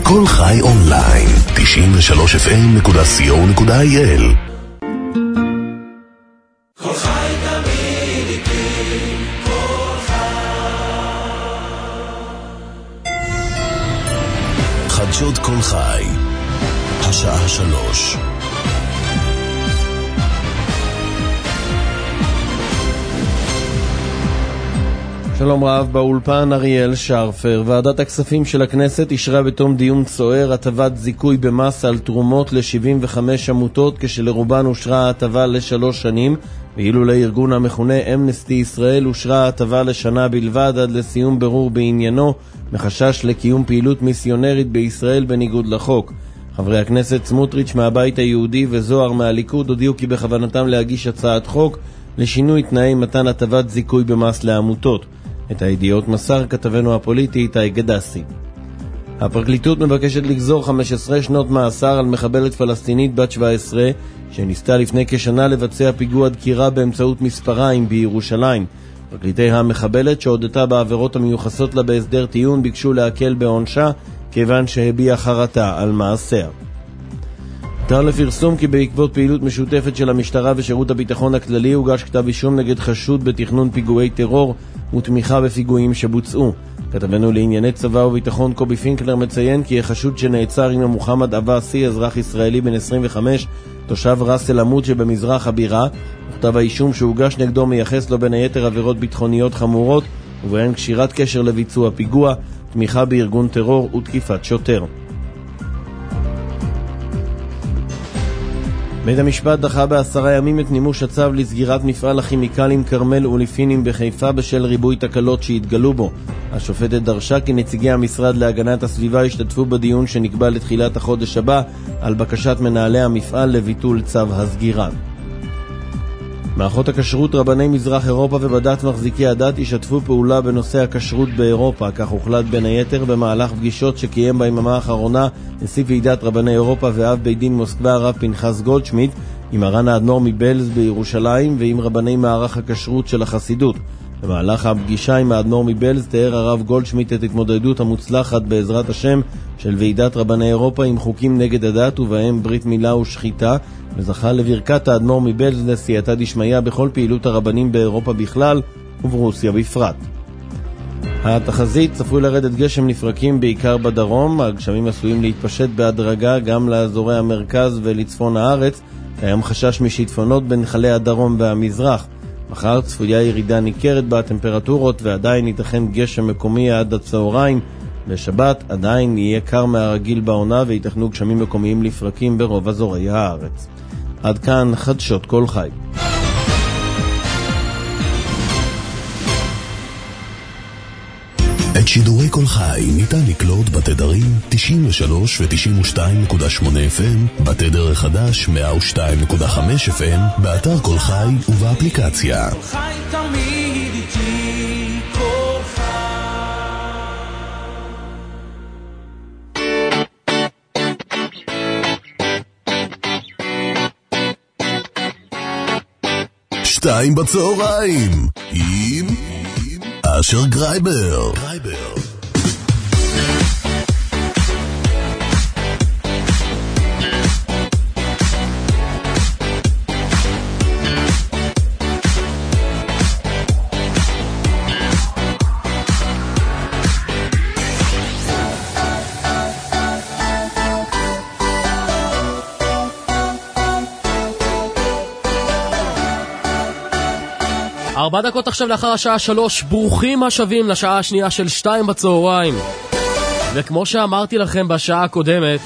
כל חי אונליין, 93fm.co.il. כל חי תמיד איתי, כל חי. חדשות כל חי, השעה 3. שלום רב, באולפן אריאל שרפר. ועדת הכספים של הכנסת אישרה בתום דיון סוער הטבת זיכוי במס על תרומות ל-75 עמותות, כשלרובן אושרה הטבה ל3 שנים, ואילו לארגון המכונה אמנסטי ישראל אושרה הטבה לשנה בלבד עד לסיום ברור בעניינו, מחשש לקיום פעילות מיסיונרית בישראל בניגוד לחוק. חברי הכנסת סמוטריץ' מהבית היהודי וזוהר מהליכוד הודיעו כי בכוונתם להגיש הצעת חוק לשינוי תנאי מתן הטבת זיכוי במס לעמותות. את הידיעות מסר כתבנו הפוליטי איתי גדסי. הפרקליטות מבקשת לגזור 15 שנות מאסר על מחבלת פלסטינית בת 17 שניסתה לפני כשנה לבצע פיגוע דקירה באמצעות מספריים בירושלים. פרקליטי המחבלת שהודתה בעבירות המיוחסות לה בהסדר טיעון ביקשו להקל בעונשה כיוון שהביעה חרטה על מעשיה. הותר לפרסום כי בעקבות פעילות משותפת של המשטרה ושירות הביטחון הכללי הוגש כתב אישום נגד חשוד בתכנון פיגועי טרור ותמיכה בפיגועים שבוצעו. כתבנו לענייני צבא וביטחון קובי פינקלר מציין כי החשוד שנעצר עם מוחמד עבאסי, אזרח ישראלי בן 25, תושב ראס אל עמוד שבמזרח הבירה. כתב האישום שהוגש נגדו מייחס לו בין היתר עבירות ביטחוניות חמורות ובהן קשירת קשר לביצוע פיגוע, תמיכה בארגון טרור ותקיפת שוטר. בית המשפט דחה ב10 ימים את מימוש הצו לסגירת מפעל הכימיקלים קרמל אוליפינים בחיפה בשל ריבוי תקלות שהתגלו בו. השופטת דרשה כי נציגי המשרד להגנת הסביבה השתתפו בדיון שנקבע לתחילת החודש הבא על בקשת מנהלי המפעל לביטול צו הסגירה. מערכות הכשרות רבני מזרח אירופה ובדת מחזיקי הדת ישתפו פעולה בנושא הכשרות באירופה, כך הוחלט בין היתר במהלך פגישות שקיים ביממה האחרונה נשיא ועידת רבני אירופה ואב בית דין מוסקבה הרב פנחס גולדשמיט עם מרן האדמו"ר מבלז בירושלים ועם רבני מערך הכשרות של החסידות. במהלך הפגישה עם האדמו"ר מבלז תיאר הרב גולדשמיט את התמודדות המוצלחת בעזרת השם של ועידת רבני אירופה עם חוקים נגד הדת ובהם ברית מילה ושחיטה, וזכה לברכת האדמו"ר מבלז לסייעתא דשמיא בכל פעילות הרבנים באירופה בכלל וברוסיה בפרט. התחזית צפוי לרדת גשם נפרקים בעיקר בדרום, הגשמים עשויים להתפשט בהדרגה גם לאזורי המרכז ולצפון הארץ, קיים חשש משיטפונות בנחלי הדרום והמזרח. מחר צפויה ירידה ניכרת בטמפרטורות ועדיין ייתכן גשם מקומי עד הצהריים. בשבת עדיין יהיה קר מהרגיל בעונה ויתכנו גשמים מקומיים לפרקים ברוב אזורי הארץ. עד כאן חדשות כל חי. את שידורי כל חי ניתן לקלוט בתדרים 93 ו-92.8 FM, בתדר החדש 102.5 FM, באתר כל חי ובאפליקציה. כל חי תמיד איתי, כל חי. 2 בצהריים עם אשר גרייבר. ארבע דקות עכשיו לאחר השעה 3, ברוכים השבים לשעה השנייה של 2 בצהריים. וכמו שאמרתי לכם בשעה הקודמת,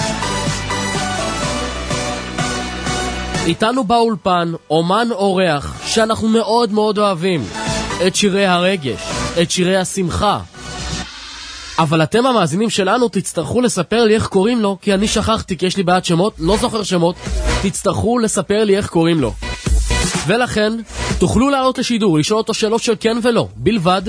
איתנו באולפן אומן אורח שאנחנו מאוד מאוד אוהבים, את שירי הרגש, את שירי השמחה. אבל אתם המאזינים שלנו תצטרכו לספר לי איך קוראים לו, כי אני שכחתי, כי יש לי בעיית שמות, לא זוכר שמות. תצטרכו לספר לי איך קוראים לו, ולכן תוכלו לעלות לשידור, לשאול אותו שאלות של כן ולא בלבד.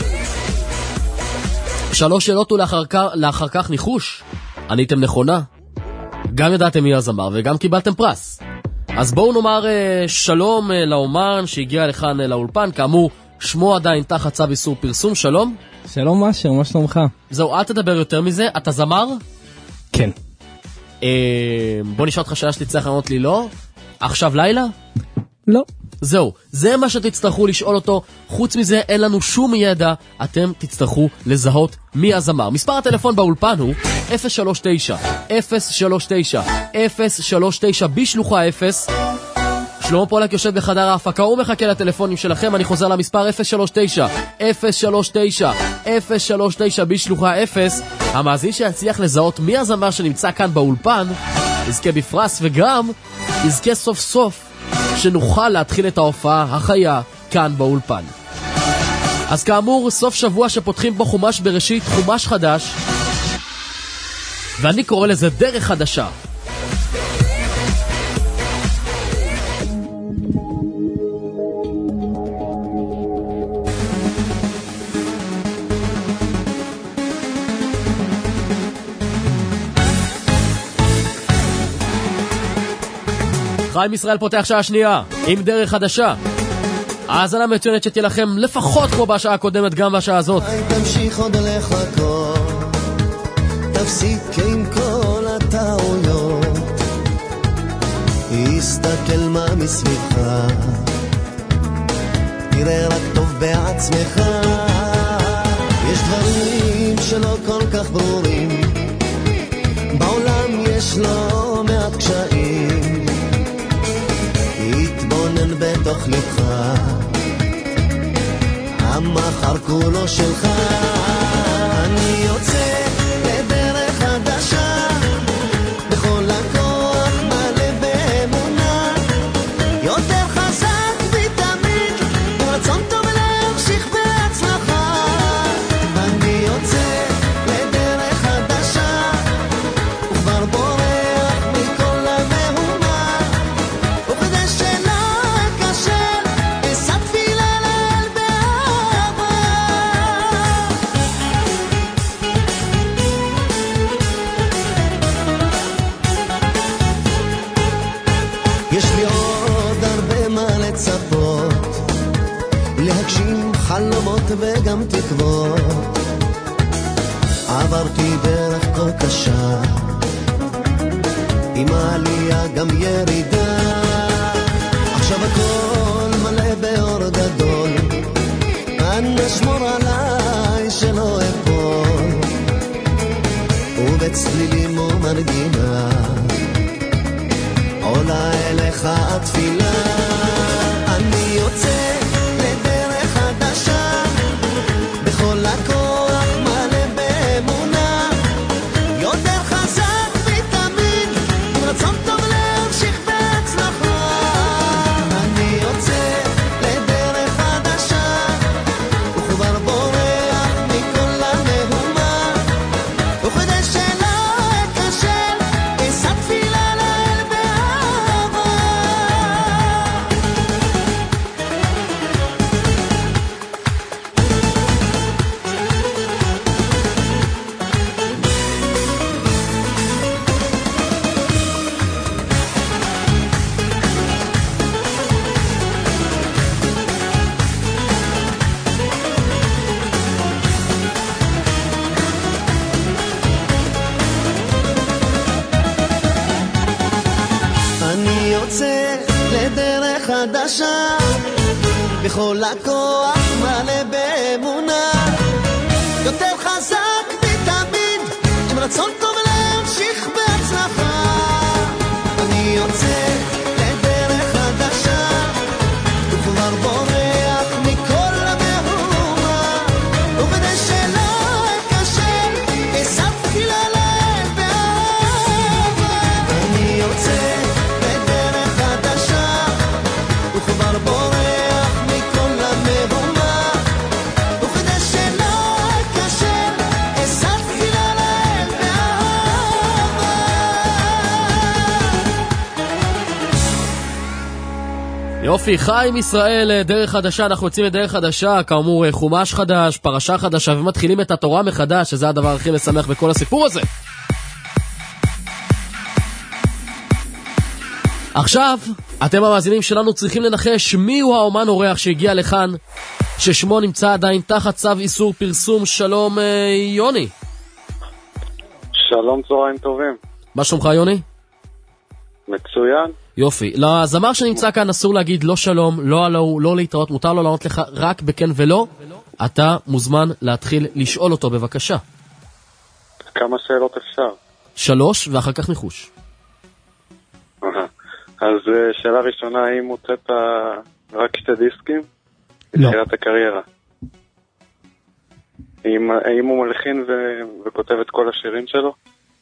3 שאלות ולאחר כך ניחוש. עניתם נכונה, גם ידעתם מי הזמר וגם קיבלתם פרס. אז בואו נאמר שלום לאומן שהגיע לכאן לאולפן. כאמור, שמו עדיין תחת צו איסור פרסום. שלום. שלום אשר, מה שלומך? זהו, אל תדבר יותר מזה. אתה זמר? כן. בוא נשאל אותך שאלה שתצטרך לענות לי לא. עכשיו לילה? לא. זהו, זה מה שתצטרכו לשאול אותו. חוץ מזה אין לנו שום ידע. אתם תצטרכו לזהות מי הזמר. מספר הטלפון באולפן הוא 039 בשלוחה 0. שלמה פולק יושב בחדר ההפקה, הוא מחכה לטלפונים שלכם. אני חוזר למספר 039 בשלוחה 0. המאזין שיצליח לזהות מי הזמר שנמצא כאן באולפן יזכה בפרס, וגם יזכה סוף סוף שנוכל להתחיל את ההופעה החיה כאן באולפן. אז כאמור, סוף שבוע שפותחים בו חומש בראשית, חומש חדש, ואני קורא לזה דרך חדשה. חיים ישראל פותח שעה שנייה עם דרך חדשה. האזנה מצוינת שתהיה לכם לפחות כמו בשעה הקודמת גם בשעה הזאת. תמשיך עוד לחכות, תפסיק עם כל הטעויות, הסתכל מה מסביבך, תראה רק טוב בעצמך. יש דברים שלא כל כך ברורים, בעולם יש לא מעט קשיים, התבונן בתוך לבך, המחר כולו שלך. אני יוצא לדרך חדשה, בכל הכוח מלא באמונה, יותר חזק ותמיד, ברצון טוב להמשיך בהצלחה. אני יוצא לדרך חדשה, וכבר בורח מכל המהומה, וכדי שלא אכשל אשא תפילה לאל באהבה. יש לי עוד הרבה מה לצפות, להגשים חלומות וגם תקוות, עברתי דרך כה קשה, עם העלייה גם ירידה, עכשיו הכל מלא באור גדול, אנא שמור עליי שלא אפול, ובצלילים ומנגינה עולה אליך התפילה. אני יוצא לדרך חדשה, בכל הכוח מלא באמונה, יותר חזק ותמיד, רצון טוב להמשיך בהצלחה. אני יוצא לדרך חדשה, וכבר בורח מכל המהומה, וכדי שלא אכשל אשא תפילה לאל באהבה. אני יוצא לדרך חדשה, בכל הכוח מלא באמונה, יותר חזק ותמיד, עם רצון טוב להמשיך בהצלחה. אני יוצא לדרך חדשה, וכבר בורח מכל המהומה, וכדי שלא אכשל אשא תפילה לאל באהבה. אני יוצא לדרך חדשה, וכבר בורח מכל המהומה, וכדי שלא אכשל אשא תפילה לאל באהבה. יופי, חיים ישראל, דרך חדשה. אנחנו יוצאים לדרך חדשה, כאמור חומש חדש, פרשה חדשה, ומתחילים את התורה מחדש, שזה הדבר הכי משמח בכל הסיפור הזה. עכשיו, אתם המאזינים שלנו צריכים לנחש מי הוא האומן אורח שהגיע לכאן, ששמו נמצא עדיין תחת צו איסור פרסום. שלום יוני. שלום, צהריים טובים. מה שלומך, יוני? מצוין. יופי. לזמר שנמצא כאן אסור להגיד לא שלום, לא הלו, לא להתראות, מותר לו לענות לך רק בכן ולא. אתה מוזמן להתחיל לשאול אותו, בבקשה. כמה שאלות אפשר? 3 ואחר כך ניחוש. אז שאלה ראשונה, האם הוצאת רק 2 דיסקים? לא. בתחילת הקריירה. האם הוא מלחין וכותב את כל השירים שלו?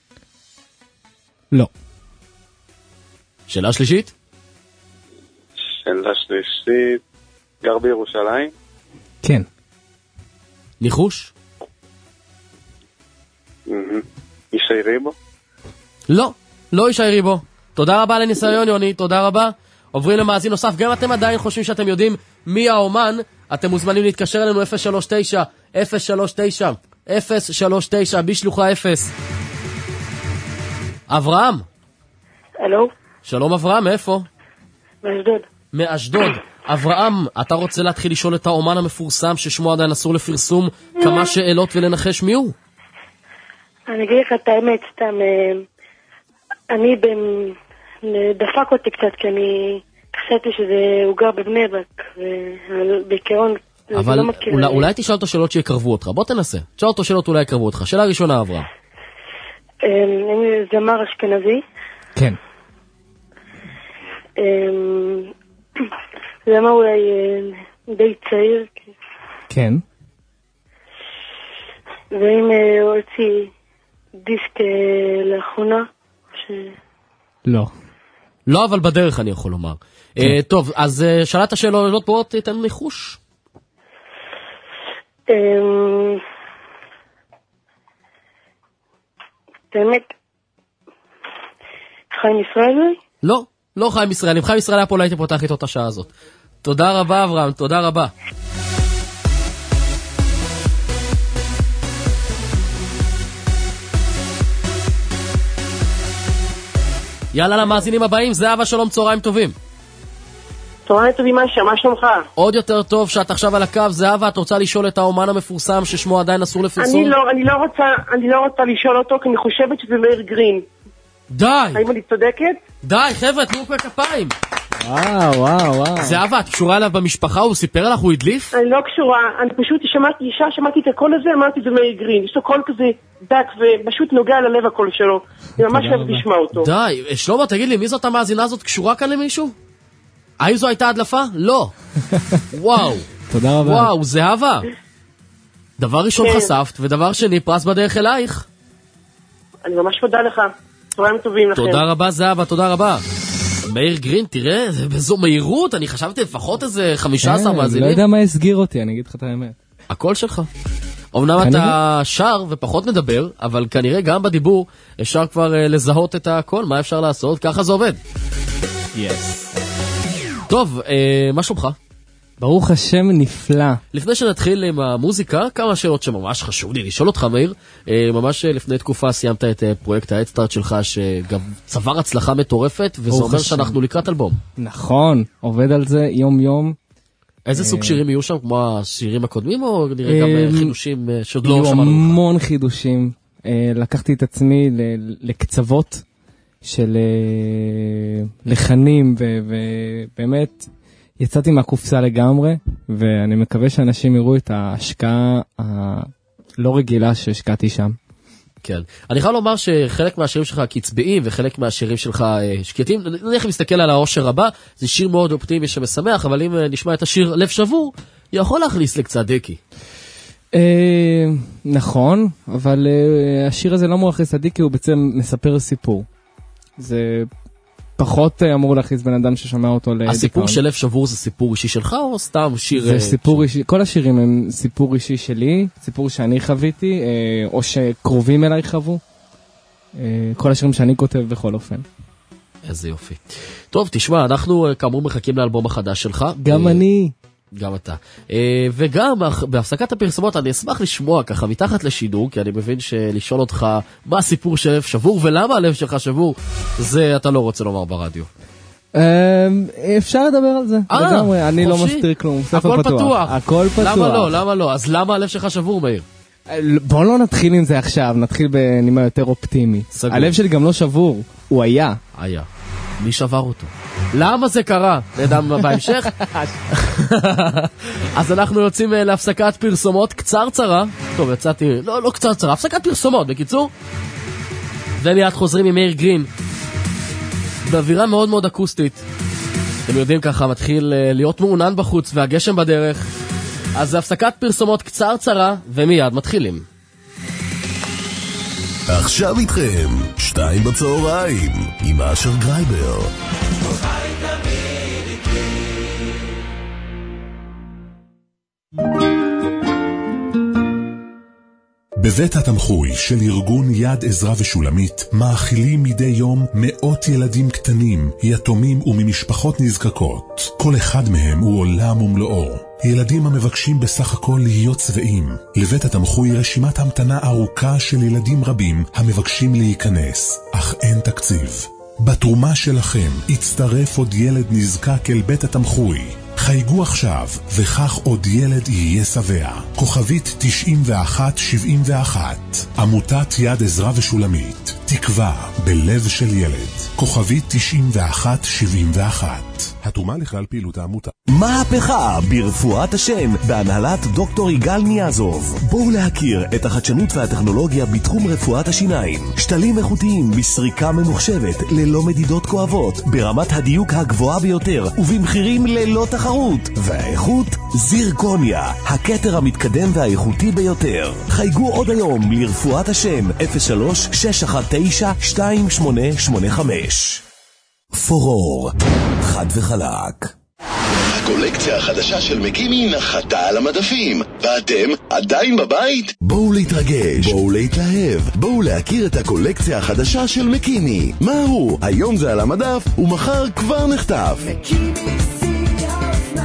לא. שאלה שלישית? שאלה שלישית, גר בירושלים? כן. ניחוש? ישי ריבו? לא, לא ישי ריבו. תודה רבה לניסיון, יוני, תודה רבה. עוברים למאזין נוסף. גם אתם עדיין חושבים שאתם יודעים מי האומן, אתם מוזמנים להתקשר אלינו 039 בשלוחה 0. אברהם. אלו? שלום אברהם, מאיפה? מאשדוד. מאשדוד. אברהם, אתה רוצה להתחיל לשאול את האומן המפורסם ששמו עדיין אסור לפרסום כמה שאלות ולנחש מי הוא? אני אגיד לך את האמת, סתם, אני דפק אותי קצת, כי אני חשבתי שהוא גר בבני ברק, ובעיקרון אבל לא מכיר. אולי תשאל אותו שאלות שיקרבו אותך, בוא תנסה. תשאל אותו שאלות אולי יקרבו אותך. שאלה ראשונה, אברהם. זמר אשכנזי. כן. זמר אולי די צעיר. כן. ואם הוציא דיסק לאחרונה, לא. לא, אבל בדרך אני יכול לומר. טוב, אז שאלת השאלות, בוא תיתן ניחוש. באמת, חיים ישראלי? לא, לא חיים ישראל. אם חיים ישראל היה פה, לא הייתי פותח איתו את השעה הזאת. תודה רבה, אברהם, תודה רבה. יאללה למאזינים הבאים, זהבה, שלום, צהריים טובים. צהריים טובים, מה שלומך? עוד יותר טוב שאת עכשיו על הקו. זהבה, את רוצה לשאול את האומן המפורסם ששמו עדיין אסור לפרסום? אני לא רוצה לשאול אותו, כי אני חושבת שזה מאיר גרין. די! האם אני צודקת? די, חבר'ה, תנו כפיים. וואו. זהבה, את קשורה אליו במשפחה? הוא סיפר לך, הוא הדליף? אני לא קשורה, אני פשוט שמעתי את הקול הזה, אמרתי זה מאיר גרין. יש לו קול כזה דק ופשוט נוגע ללב הקול שלו. אני ממש אוהב לשמוע אותו. די, שלמה, תגיד לי, מי זאת המאזינה הזאת? קשורה כאן למישהו? האם זו הייתה הדלפה? לא. וואו. תודה רבה. וואו, זהבה. דבר ראשון חשפת, ודבר שני, פרס בדרך אלייך. אני ממש מודה לך. צהריים טובים לכם. תודה רבה, זהבה, תודה רבה. מאיר גרין, תראה, בזו מהירות, אני חשבתי לפחות איזה 15 מאזינים. לא יודע מה הסגיר אותי, אני אגיד לך את האמת. הקול שלך. אמנם אתה שר ופחות מדבר, אבל כנראה גם בדיבור אפשר כבר לזהות את הקול, מה אפשר לעשות? ככה זה עובד. טוב, מה שלומך? ברוך השם, נפלא. לפני שנתחיל עם המוזיקה, כמה שאלות שממש חשוב לי לשאול אותך, מאיר. ממש לפני תקופה סיימת את פרויקט ההדסטארט שלך, שגם צבר הצלחה מטורפת, וזה אומר שאנחנו לקראת אלבום. נכון, עובד על זה יום. איזה סוג שירים יהיו שם, כמו השירים הקודמים, או נראה גם חידושים שעוד לא שמענו? יהיו המון חידושים. לקחתי את עצמי לקצוות של לחנים, ובאמת יצאתי מהקופסה לגמרי, ואני מקווה שאנשים יראו את ההשקעה הלא רגילה שהשקעתי שם. כן. אני חייב לומר שחלק מהשירים שלך קצביים, וחלק מהשירים שלך שקטים, נניח מסתכל על האושר הבא, זה שיר מאוד אופטימי שמשמח, אבל אם נשמע את השיר לב שבור, יכול להכניס לקצת דקי. נכון, אבל השיר הזה לא מורכס הדיקי, הוא בעצם מספר סיפור. זה פחות אמור להכניס בן אדם ששמע אותו לדיכאון. הסיפור של לב שבור זה סיפור אישי שלך, או סתם שיר? זה סיפור אישי, כל השירים הם סיפור אישי שלי, סיפור שאני חוויתי, או שקרובים אליי חוו. כל השירים שאני כותב בכל אופן. איזה יופי. טוב, תשמע, אנחנו כאמור מחכים לאלבום החדש שלך. גם אני. גם אתה. וגם בהפסקת הפרסומות אני אשמח לשמוע ככה מתחת לשידור, כי אני מבין שלשאול אותך מה הסיפור של לב שבור ולמה הלב שלך שבור, זה אתה לא רוצה לומר ברדיו. אפשר לדבר על זה. לגמרי, אני לא מסתיר כלום. הכל פתוח. הכל פתוח. למה לא? אז למה הלב שלך שבור, מאיר? בואו לא נתחיל עם זה עכשיו, נתחיל בנימה יותר אופטימי. סגור. הלב שלי גם לא שבור, הוא היה. היה. מי שבר אותו? למה זה קרה? נדע בהמשך. אז אנחנו יוצאים להפסקת פרסומות קצרצרה. טוב, יצאתי, לא קצרצרה, הפסקת פרסומות, בקיצור. ומיד חוזרים עם מאיר גרין. באווירה מאוד מאוד אקוסטית. אתם יודעים ככה, מתחיל להיות מעונן בחוץ והגשם בדרך. אז זה הפסקת פרסומות קצרצרה, ומיד מתחילים. עכשיו איתכם, 2 בצהריים, עם אשר גרייבר. בבית התמחוי של ארגון יד עזרה ושולמית מאכילים מדי יום מאות ילדים קטנים, יתומים וממשפחות נזקקות. כל אחד מהם הוא עולם ומלואו. ילדים המבקשים בסך הכל להיות צבעים. לבית התמחוי רשימת המתנה ארוכה של ילדים רבים המבקשים להיכנס, אך אין תקציב. בתרומה שלכם יצטרף עוד ילד נזקק אל בית התמחוי. חייגו עכשיו, וכך עוד ילד יהיה שבע. כוכבית 9171. עמותת יד עזרה ושולמית. תקווה בלב של ילד. כוכבית 9171. התרומה לכלל פעילות העמותה. מהפכה ברפואת השן בהנהלת דוקטור יגאל ניאזוב. בואו להכיר את החדשנות והטכנולוגיה בתחום רפואת השיניים. שתלים איכותיים בסריקה ממוחשבת ללא מדידות כואבות, ברמת הדיוק הגבוהה ביותר ובמחירים ללא תחרות. והאיכות זירקוניה, הכתר המתקדם והאיכותי ביותר. חייגו עוד היום לרפואת השן 03-619-2885. פורור, חד וחלק. הקולקציה החדשה של מקימי נחתה על המדפים, ואתם עדיין בבית? בואו להתרגש, בואו להתלהב, בואו להכיר את הקולקציה החדשה של מקימי. מה הוא? היום זה על המדף, ומחר כבר נכתב. מקימי סייפנה,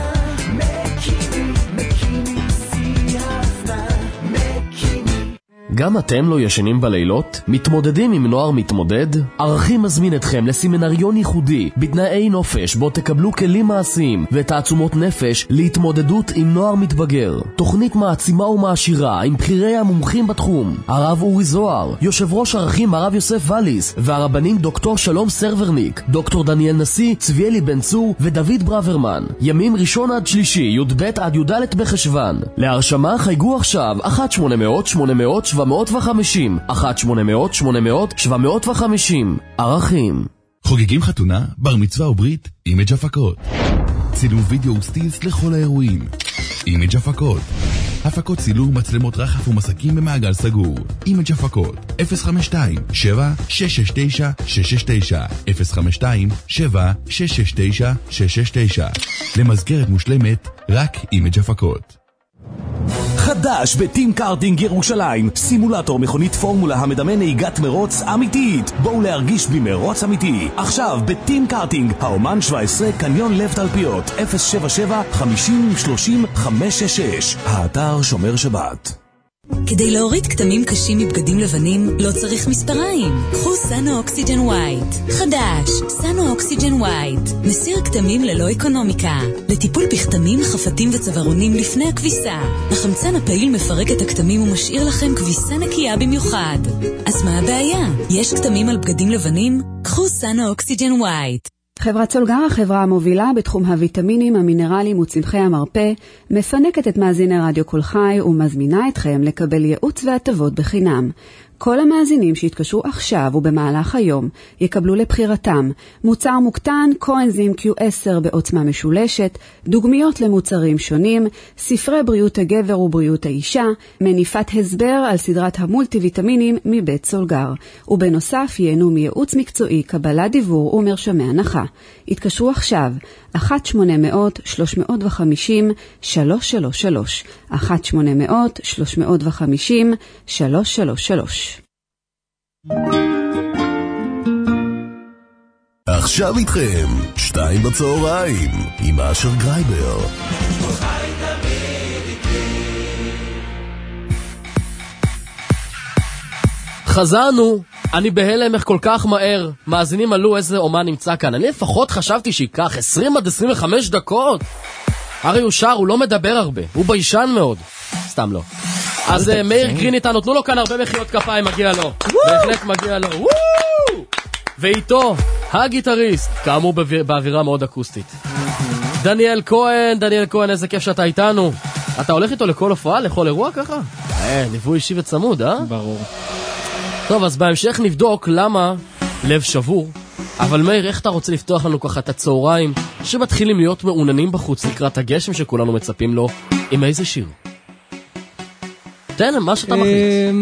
מקימי סייפנה, מקימי. גם אתם לא ישנים בלילות? מתמודדים עם נוער מתמודד? ערכים מזמין אתכם לסמינריון ייחודי בתנאי נופש בו תקבלו כלים מעשיים ותעצומות נפש להתמודדות עם נוער מתבגר. תוכנית מעצימה ומעשירה עם בחירי המומחים בתחום, הרב אורי זוהר, יושב ראש ערכים הרב יוסף וליס, והרבנים דוקטור שלום סרברניק, דוקטור דניאל נשיא, צביאלי בן צור ודוד ברוורמן. ימים ראשון עד שלישי, י"ב עד י"ד בחשוון. להרשמה חייגו עכשיו 1-800-800-750, 1-800-800-750. ערכים. חוגגים חתונה, בר מצווה וברית, אימג' הפקות. צילום וידאו וסטילס לכל האירועים. אימג' הפקות. הפקות צילום, מצלמות רחף ומסקים במעגל סגור. אימג' הפקות 052-7-669-669 052-7-669-669. למזכרת מושלמת, רק אימג' הפקות. חדש בטים קארטינג ירושלים, סימולטור מכונית פורמולה המדמה נהיגת מרוץ אמיתית. בואו להרגיש במרוץ אמיתי. עכשיו בטים קארטינג, האומן 17, קניון לב תלפיות, 077-50-30-566. האתר שומר שבת. כדי להוריד כתמים קשים מבגדים לבנים לא צריך מספריים. קחו סאנו אוקסיג'ן ווייט. חדש, סאנו אוקסיג'ן ווייט. מסיר כתמים ללא אקונומיקה. לטיפול בכתמים, חפתים וצווארונים לפני הכביסה. החמצן הפעיל מפרק את הכתמים ומשאיר לכם כביסה נקייה במיוחד. אז מה הבעיה? יש כתמים על בגדים לבנים? קחו סאנו אוקסיג'ן ווייט. חברת סולגר, החברה המובילה בתחום הוויטמינים, המינרלים וצמחי המרפא, מפנקת את מאזיני רדיו כל חי ומזמינה אתכם לקבל ייעוץ והטבות בחינם. כל המאזינים שהתקשרו עכשיו ובמהלך היום יקבלו לבחירתם מוצר מוקטן, קואנזים Q10 בעוצמה משולשת, דוגמיות למוצרים שונים, ספרי בריאות הגבר ובריאות האישה, מניפת הסבר על סדרת המולטי ויטמינים מבית סולגר, ובנוסף ייהנו מייעוץ מקצועי, קבלת דיבור ומרשמי הנחה. התקשרו עכשיו 1-800-350-333 1-800-350-333. עכשיו איתכם 2 בצהריים עם אשר גרייבר. חזרנו. אני בהלם איך כל כך מהר. מאזינים עלו איזה אומן נמצא כאן. אני לפחות חשבתי שיקח 20-25 דקות. הרי הוא שר, הוא לא מדבר הרבה, הוא ביישן מאוד. סתם לא. אז מאיר גרין איתנו, תנו לו כאן הרבה מחיאות כפיים, מגיע לו. בהחלט מגיע לו. ואיתו, הגיטריסט, כאמור באווירה מאוד אקוסטית. דניאל כהן, איזה כיף שאתה איתנו. אתה הולך איתו לכל הופעה, לכל אירוע ככה? ליווי אישי וצמוד, ברור. טוב, אז בהמשך נבדוק למה לב שבור. אבל מאיר, איך אתה רוצה לפתוח לנו ככה את הצהריים שמתחילים להיות מעוננים בחוץ לקראת הגשם שכולנו מצפים לו, עם איזה שיר? תן, מה שאתה מחליט.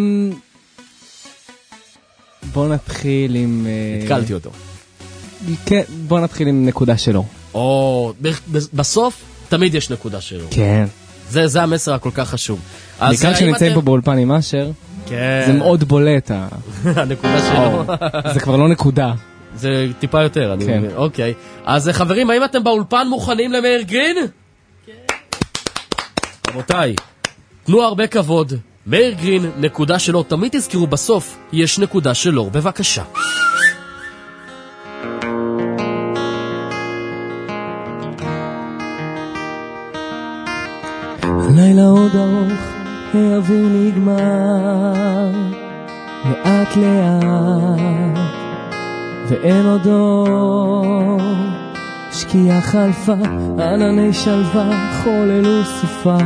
בוא נתחיל עם... התקלתי אותו. כן, בוא נתחיל עם נקודה שלו. בסוף תמיד יש נקודה שלו. כן. זה המסר הכל כך חשוב. בעיקר שנמצאים פה באולפן עם אשר, זה מאוד בולט. הנקודה שלו. זה כבר לא נקודה. זה טיפה יותר, אני מבין. אוקיי. אז חברים, האם אתם באולפן מוכנים למאיר גרין? כן. רבותיי, תנו הרבה כבוד. מאיר גרין, נקודה שלו. תמיד תזכרו בסוף, יש נקודה שלו. בבקשה. הלילה עוד ארוך, האוויר נגמר, לאט לאט, ואין עוד אור, שקיעה חלפה, ענני שלווה, חוללו סופה,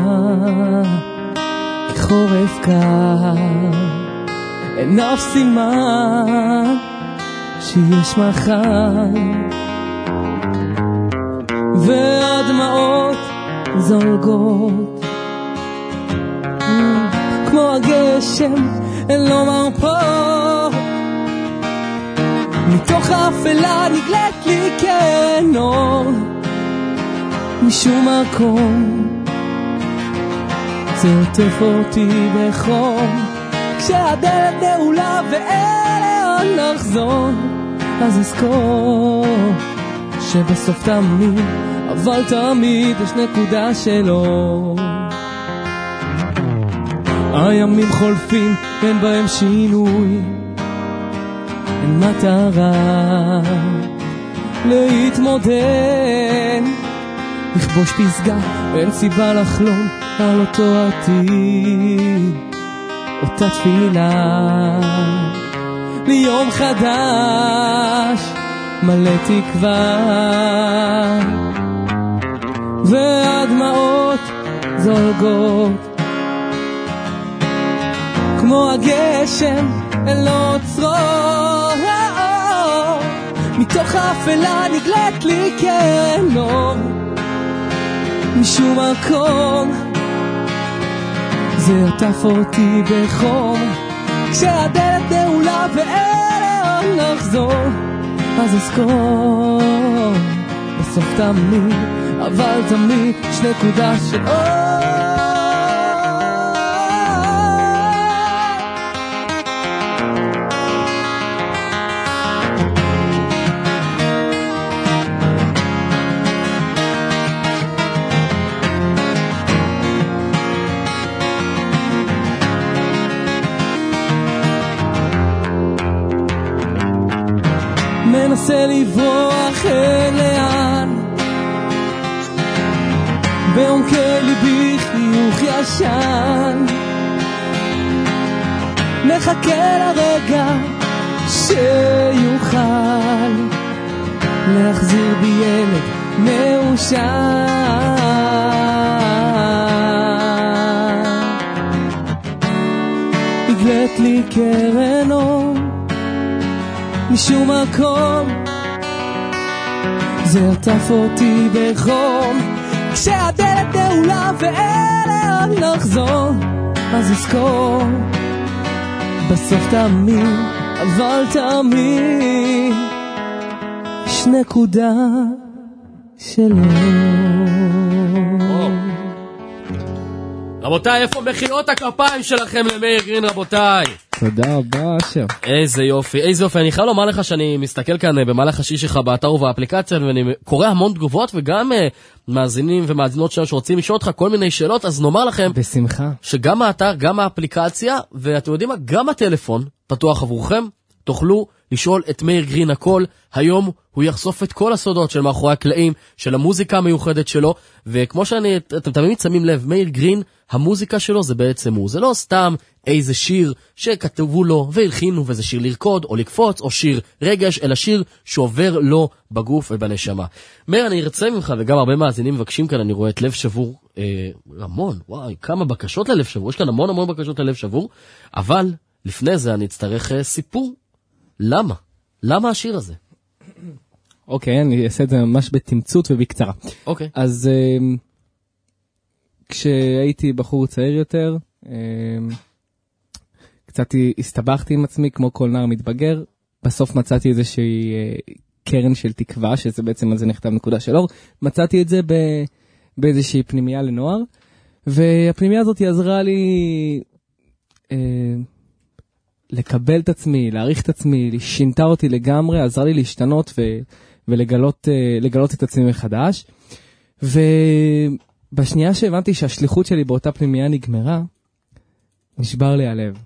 כחורף קר, אין אף סימן, שיש מחר, והדמעות זולגות, כמו הגשם, אין לו מרפות, מתוך האפלה נגלית לי קרן אור, משום מקום זה עוטף אותי בחום, כשהדלת נעולה ואין לאן לחזור, אז אזכור שבסוף תמיד, אבל תמיד יש נקודה שלו. הימים חולפים, אין בהם שינוי, אין מטרה להתמודד, לכבוש פסגה, אין סיבה לחלום על אותו עתיד, אותה תפילה ליום חדש מלא תקווה, והדמעות זולגות כמו הגשם אין לו עוצרות, מתוך האפלה נגלית לי קרן אור, משום מקום זה עטף אותי בחום, כשהדלת נעולה ואין לאן לחזור, אז אזכור בסוף תמיד, אבל תמיד יש נקודה של אור. מנסה לברוח אל לאן, בעומקי ליבי חיוך ישן, מחכה לרגע שיוכל להחזיר בי ילד מאושר, הגלת לי קרן אור משום מקום, זה עטף אותי בחום, כשהדלת נעולה ואין לאן לחזור, אז אזכור בסוף תמיד, אבל תמיד יש נקודה שלו. רבותיי, איפה מחיאות הכפיים שלכם למאיר גרין, רבותיי? תודה רבה, אשר. איזה יופי, איזה יופי. אני חייב לומר לך שאני מסתכל כאן במהלך השישי שלך באתר ובאפליקציה, ואני קורא המון תגובות, וגם מאזינים ומאזינות שלנו שרוצים לשאול אותך כל מיני שאלות, אז נאמר לכם בשמחה שגם האתר, גם האפליקציה, ואתם יודעים מה, גם הטלפון פתוח עבורכם. תוכלו לשאול את מאיר גרין הכל. היום הוא יחשוף את כל הסודות של מאחורי הקלעים, של המוזיקה המיוחדת שלו, וכמו אתם תמיד שמים לב, מאיר גרין, המוזיקה שלו זה בעצם הוא. זה לא סתם איזה שיר שכתבו לו והלחינו, וזה שיר לרקוד או לקפוץ, או שיר רגש, אלא שיר שעובר לו בגוף ובנשמה. מאיר, אני ארצה ממך, וגם הרבה מאזינים מבקשים כאן, אני רואה את לב שבור, המון, וואי, כמה בקשות ללב שבור, יש כאן המון בקשות ללב שבור, אבל לפני זה אני אצטרך סיפור. למה? למה השיר הזה? אוקיי, אני אעשה את זה ממש בתמצות ובקצרה. אוקיי. אז כשהייתי בחור צעיר יותר, קצת הסתבכתי עם עצמי כמו כל נער מתבגר, בסוף מצאתי איזושהי קרן של תקווה, שזה בעצם על זה נכתב נקודה של אור, מצאתי את זה באיזושהי פנימייה לנוער, והפנימייה הזאת עזרה לי לקבל את עצמי, להעריך את עצמי, שינתה אותי לגמרי, עזרה לי להשתנות ולגלות את עצמי מחדש. ובשנייה שהבנתי שהשליחות שלי באותה פנימייה נגמרה, נשבר לי הלב.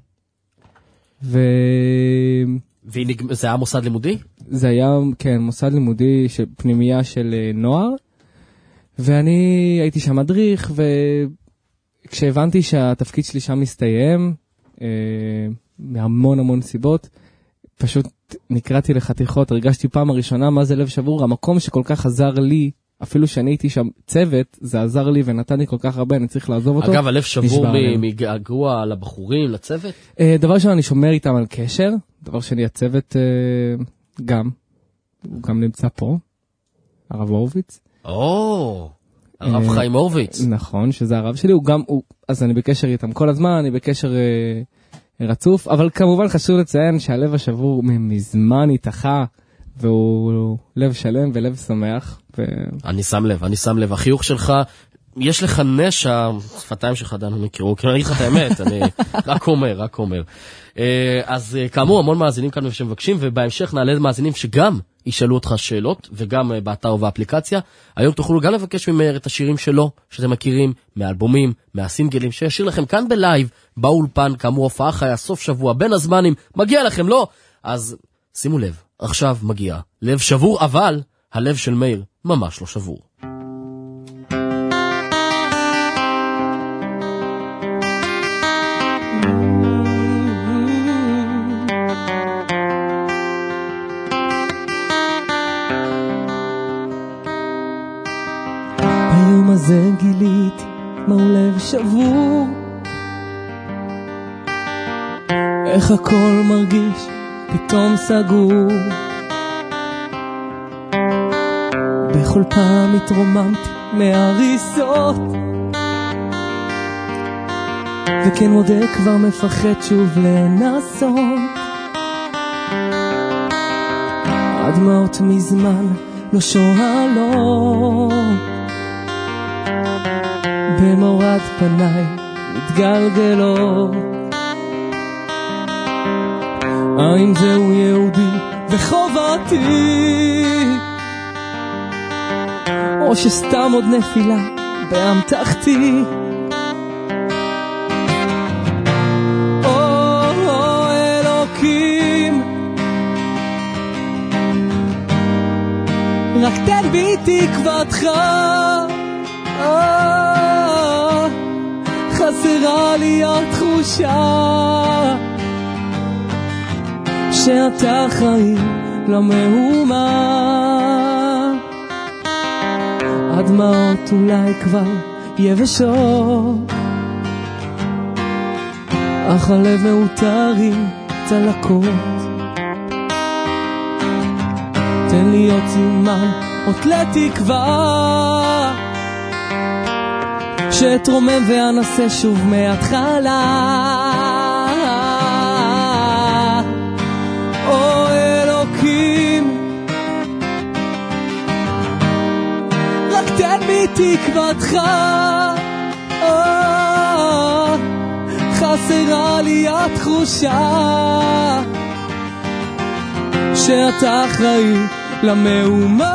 זה היה מוסד לימודי? זה היה, כן, מוסד לימודי של פנימייה של נוער, ואני הייתי שם מדריך, וכשהבנתי שהתפקיד שלי שם מסתיים, מהמון סיבות, פשוט נקראתי לחתיכות, הרגשתי פעם הראשונה מה זה לב שבור, המקום שכל כך עזר לי, אפילו שאני הייתי שם צוות, זה עזר לי ונתן לי כל כך הרבה, אני צריך לעזוב אותו. אגב, הלב שבור מגעגוע לבחורים, לצוות? דבר שאני אני שומר איתם על קשר, דבר שני, הצוות גם, הוא גם נמצא פה, הרב הורוביץ. הרב חיים הורוביץ. נכון, שזה הרב שלי, אז אני בקשר איתם כל הזמן, אני בקשר רצוף, אבל כמובן חשוב לציין שהלב השבור מזמן התאחה, והוא לב שלם ולב שמח. אני שם לב, החיוך שלך, יש לך נשע, שפתיים שלך דנו מכירו, כי אני אגיד לך את האמת, אני רק אומר. אז כאמור, המון מאזינים כאן שמבקשים, ובהמשך נעלה מאזינים שגם ישאלו אותך שאלות, וגם באתר ובאפליקציה. היום תוכלו גם לבקש ממאיר את השירים שלו, שאתם מכירים, מהאלבומים, מהסינגלים, שישיר לכם כאן בלייב, באולפן, כאמור הופעה חיה, סוף שבוע, בין הזמנים, מגיע לכם, לא? אז שימו לב, עכשיו מגיע לב שבור, אבל הלב של מאיר ממש לא שבור. ביום הזה גיליתי מהו לב שבור, איך הכל מרגיש פתאום סגור. בכל פעם התרוממתי מהריסות, וכן מודה כבר מפחד שוב לנסות. הדמעות מזמן לא שואלות, במורד פניי מתגלגלות. האם זהו יהודי וחובתי, או שסתם עוד נפילה באמתחתי? או אלוקים, רק תן בי תקוותך, חסרה לי התחושה שאתה חיים למהומה. הדמעות אולי כבר יבשות, אך הלב מאותרים צלקות. תן לי עוד סימן, עוד לתקווה, שתרומם ואנסה שוב מההתחלה. או אלוקים, רק תן בי תקוותך, חסרה לי התחושה שאתה אחראי למהומה.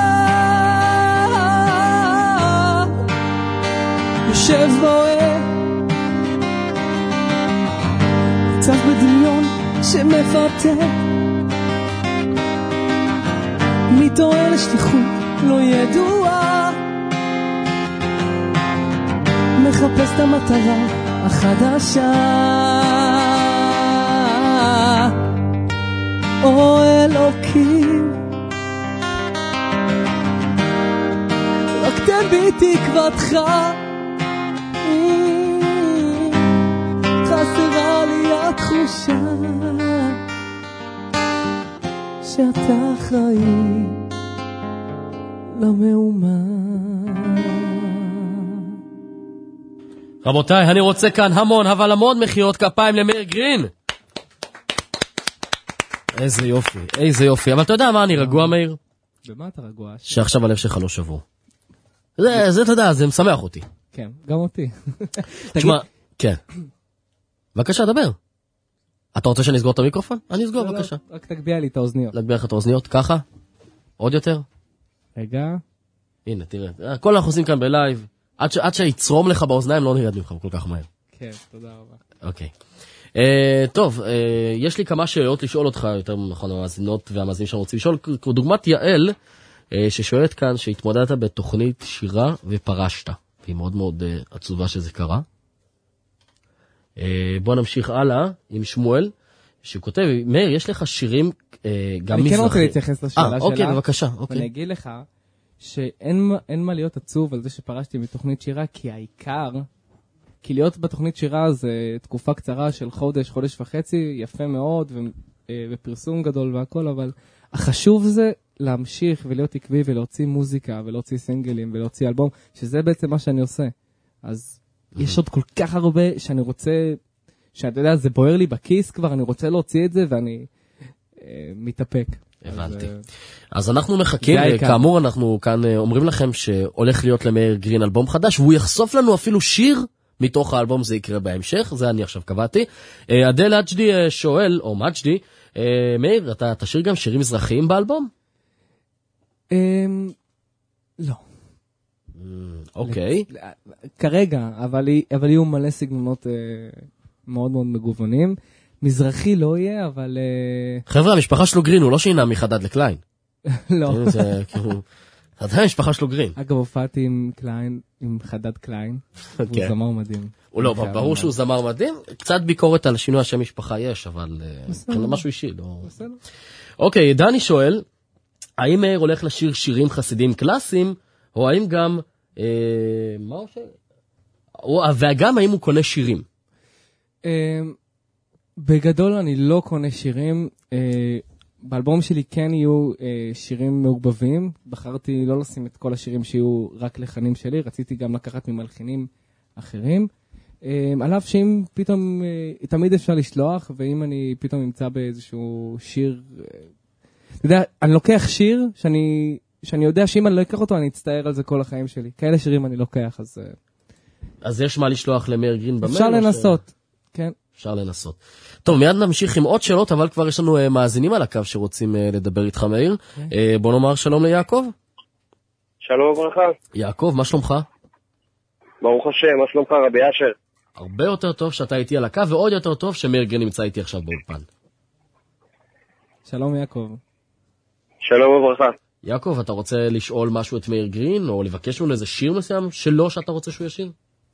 יושב בוער, צף בדמיון שמפתה, מתעורר לשליחות לא ידועה, מחפש את המטרה החדשה. או אלוקים, רק תן בי תקוותך, חסרה לי התחושה שאתה אחראי למאומה. רבותיי, אני רוצה כאן המון, אבל המון מחיאות כפיים למאיר גרין. איזה יופי, איזה יופי. אבל אתה יודע מה, אני רגוע, מאיר? במה אתה רגוע? שעכשיו הלב שלך לא שבור. זה, אתה יודע, זה משמח אותי. כן, גם אותי. תשמע, כן. בבקשה, דבר. אתה רוצה שאני אסגור את המיקרופון? אני אסגור, בבקשה. רק תגביה לי את האוזניות. להגביה לך את האוזניות, ככה? עוד יותר? רגע. הנה, תראה. הכל אנחנו עושים כאן בלייב. עד שיצרום לך באוזניים לא נרד ממך כל כך מהר. כן, תודה רבה. אוקיי. טוב, יש לי כמה שאלות לשאול אותך, יותר נכון, המאזינות והמאזינים שאני רוצה לשאול. כדוגמת יעל, ששואלת כאן שהתמודדת בתוכנית שירה ופרשת. והיא מאוד מאוד עצובה שזה קרה. בוא נמשיך הלאה עם שמואל, שהוא כותב, מאיר, יש לך שירים גם מזרחי. אני כן רוצה להתייחס לשאלה שלה. אוקיי, בבקשה. אני אגיד לך שאין מה להיות עצוב על זה שפרשתי מתוכנית שירה, כי העיקר, כי להיות בתוכנית שירה זה תקופה קצרה של חודש, חודש וחצי, יפה מאוד, ופרסום גדול והכל, אבל החשוב זה להמשיך ולהיות עקבי ולהוציא מוזיקה ולהוציא סינגלים ולהוציא אלבום, שזה בעצם מה שאני עושה. אז יש עוד כל כך הרבה שאני רוצה, שאתה יודע, זה בוער לי בכיס כבר, אני רוצה להוציא את זה ואני מתאפק. הבנתי. אז אנחנו מחכים, כאמור אנחנו כאן אומרים לכם שהולך להיות למאיר גרין אלבום חדש, והוא יחשוף לנו אפילו שיר מתוך האלבום, זה יקרה בהמשך, זה אני עכשיו קבעתי. אדל אג'די שואל, או מג'די, מאיר, אתה תשאיר גם שירים מזרחיים באלבום? לא. אוקיי. כרגע, אבל יהיו מלא סגנונות מאוד מאוד מגוונים. מזרחי לא יהיה, אבל... חבר'ה, המשפחה שלו גרין, הוא לא שינה מחדד לקליין. לא. חדד המשפחה שלו גרין. אגב, הופעתי עם קליין, עם חדד קליין. הוא זמר מדהים. הוא לא, ברור שהוא זמר מדהים. קצת ביקורת על שינוי השם משפחה יש, אבל משהו אישי. בסדר. אוקיי, דני שואל, האם מאיר הולך לשיר שירים חסידים קלאסיים, או האם גם... מה הוא שואל? וגם האם הוא קונה שירים? בגדול אני לא קונה שירים, באלבום שלי כן יהיו שירים מעובבים, בחרתי לא לשים את כל השירים שיהיו רק לחנים שלי, רציתי גם לקחת ממלחינים אחרים, עליו שאם פתאום, תמיד אפשר לשלוח, ואם אני פתאום אמצא באיזשהו שיר, אתה יודע, אני לוקח שיר שאני יודע שאם אני לא אקח אותו אני אצטער על זה כל החיים שלי, כאלה שירים אני לוקח, אז יש מה לשלוח למאיר גרין במייל? אפשר לנסות, כן. אפשר לנסות. טוב, מיד נמשיך עם עוד שאלות, אבל כבר יש לנו מאזינים על הקו שרוצים לדבר איתך, מאיר. בוא נאמר שלום ליעקב. שלום וברכה. יעקב, מה שלומך? ברוך השם, מה שלומך רבי אשר? הרבה יותר טוב שאתה איתי על הקו, ועוד יותר טוב שמאיר גרין נמצא איתי עכשיו באולפן. שלום יעקב. שלום וברכה. יעקב, אתה רוצה לשאול משהו את מאיר גרין, או לבקש ממנו איזה שיר מסוים שלו שאתה רוצה שהוא ישיר?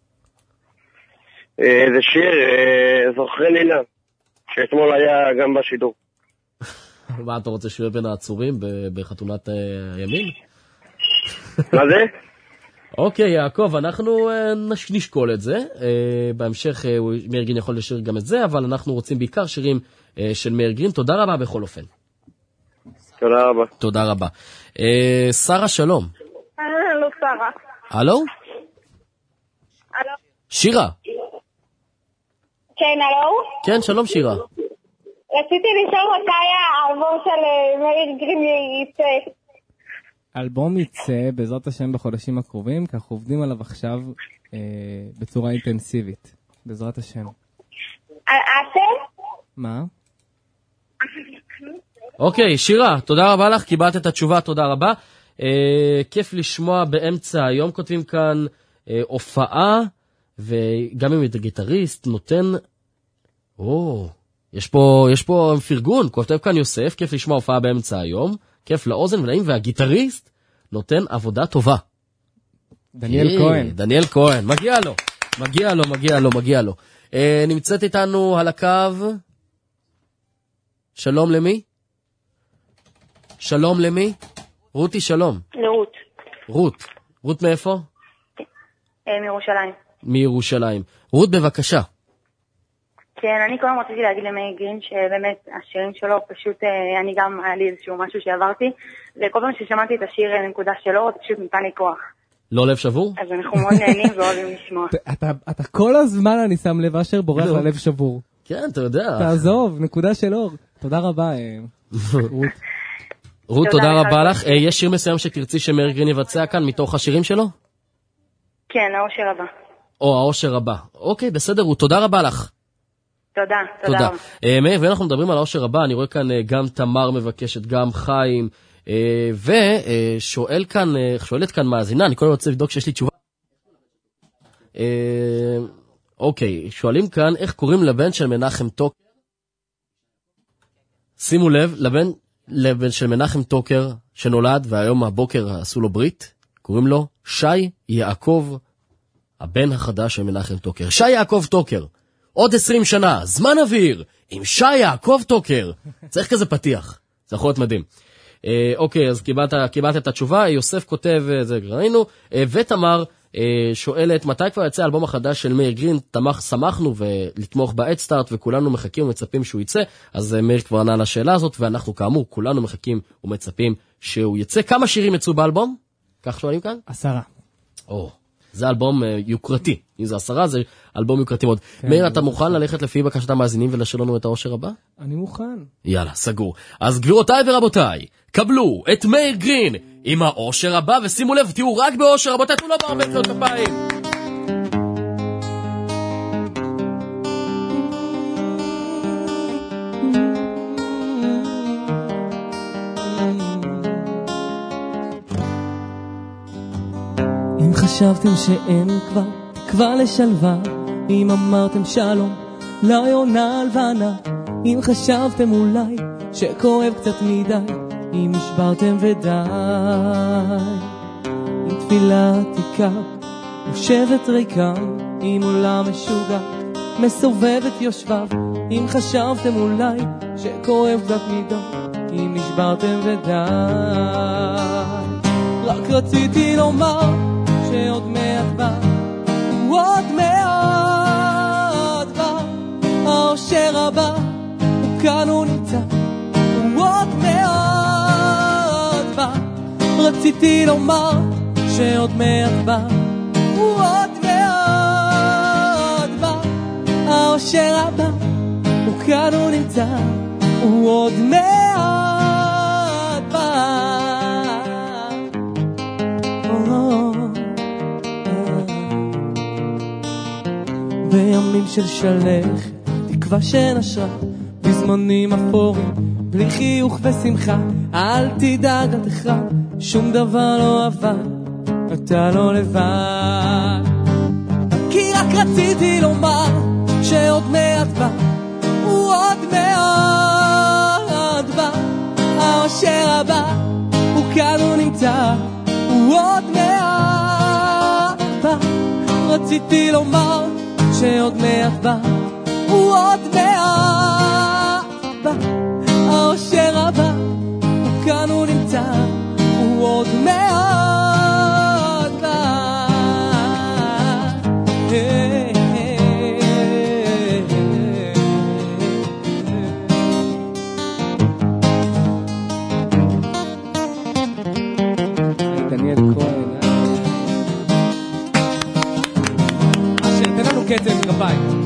זה שיר, זוכרי לילה, שאתמול היה גם בשידור. מה, אתה רוצה שהוא יהיה בין העצורים בחתונת הימין? מה זה? אוקיי, יעקב, אנחנו נשקול את זה. בהמשך מאיר גרין יכול לשיר גם את זה, אבל אנחנו רוצים בעיקר שירים של מאיר גרין. תודה רבה בכל אופן. תודה רבה. תודה רבה. שרה, שלום. הלו, שרה. הלו? הלו. שירה. כן, הלו? כן, שלום שירה. רציתי לשאול מתי האלבום של מאיר גרין יצא. האלבום יצא בעזרת השם בחודשים הקרובים, כי אנחנו עובדים עליו עכשיו בצורה אינטנסיבית, בעזרת השם. אתם? מה? אוקיי, שירה, תודה רבה לך, קיבלת את התשובה, תודה רבה. כיף לשמוע באמצע היום, כותבים כאן הופעה, וגם אם את הגיטריסט נותן... יש פה פרגון, כותב כאן יוסף, כיף לשמוע הופעה באמצע היום, כיף לאוזן ונעים, והגיטריסט נותן עבודה טובה. דניאל כהן. דניאל כהן, מגיע לו. מגיע לו, מגיע לו, מגיע לו. נמצאת איתנו על הקו. שלום למי? שלום למי? רותי, שלום. לרות. רות. רות מאיפה? מירושלים. מירושלים. רות, בבקשה. כן, אני קודם רציתי להגיד למאיר גרין שבאמת השירים שלו פשוט, אני גם היה לי איזשהו משהו שעברתי, וכל פעם ששמעתי את השיר לנקודה שלו, זה פשוט נתן לי כוח. לא לב שבור? אז אנחנו מאוד נהנים ואוהבים לשמוע. אתה כל הזמן, אני שם לב, אשר בורח ללב שבור. כן, אתה יודע. תעזוב, נקודה של אור. תודה רבה, רות. רות, תודה רבה לך. יש שיר מסוים שתרצי שמאיר גרין יבצע כאן מתוך השירים שלו? כן, האושר הבא. או האושר הבא. אוקיי, בסדר, רות, תודה רבה לך. תודה רבה. מאיר, ואנחנו מדברים על האושר הבא, אני רואה כאן גם תמר מבקשת, גם חיים, שואלת כאן מאזינה, אני קודם רוצה לבדוק שיש לי תשובה. אוקיי, שואלים כאן איך קוראים לבן של מנחם טוקר. שימו לב, לבן של מנחם טוקר שנולד והיום הבוקר עשו לו ברית, קוראים לו שי יעקב, הבן החדש של מנחם טוקר. שי יעקב טוקר, עוד 20 שנה, זמן אוויר, עם שי יעקב טוקר. צריך כזה פתיח, זה יכול להיות מדהים. אוקיי, אז קיבלת את התשובה, יוסף כותב, זה ראינו, ותמר שואלת, מתי כבר יצא האלבום החדש של מאיר גרין? שמחנו ולתמוך באדסטארט, וכולנו מחכים ומצפים שהוא יצא, אז מאיר כבר ענה לשאלה הזאת, ואנחנו כאמור, כולנו מחכים ומצפים שהוא יצא. כמה שירים יצאו באלבום? כך שואלים כאן? 10. זה אלבום יוקרתי, אם זה 10 זה אלבום יוקרתי מאוד. מאיר, אתה מוכן ללכת לפי בקשת המאזינים ולשאול לנו את האושר הבא? אני מוכן. יאללה, סגור. אז גבירותיי ורבותיי, קבלו את מאיר גרין עם האושר הבא, ושימו לב, תהיו רק באושר, רבותיי, תנו לו בהרבה קצות כפיים. אם חשבתם שאין כבר תקווה לשלווה, אם אמרתם שלום ליונה הלבנה, אם חשבתם אולי שכואב קצת מדי, אם נשברתם ודי, אם תפילה עתיקה יושבת ריקם, אם עולם משוגע מסובב את יושביו, אם חשבתם אולי שכואב קצת מדי, אם נשברתם ודי, רק רציתי לומר שעוד מעט בא, עוד מעט בא, האושר הבא, הוא כאן הוא נמצא, עוד מעט בא, רציתי לומר שעוד מעט בא, עוד מעט בא, האושר הבא, הוא כאן הוא נמצא, עוד מעט בא. בימים של שלך, תקווה שנשרה, בזמנים אפורים, בלי חיוך ושמחה, אל תדאג, אל תחרד, שום דבר לא עבר, אתה לא לבד. כי רק רציתי לומר שעוד מעט בא, עוד מעט בא, האושר הבא, הוא כאן הוא נמצא, עוד מעט בא, רציתי לומר שעוד מעט בא, עוד מעט בא, האושר הבא, הוא כאן הוא נמצא, עוד מעט בא. דניאל כהן, אשר תן לנו קצב כפיים.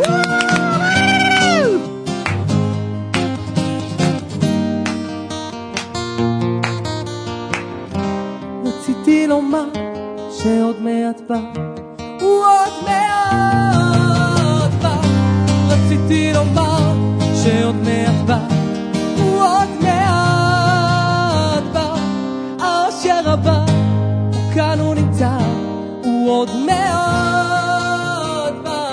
רציתי לומר שעוד מעט בא, עוד מעט בא, רציתי לומר שעוד מעט בא, עוד מעט בא, האושר הבא, הוא כאן הוא נמצא, הוא עוד מעט בא.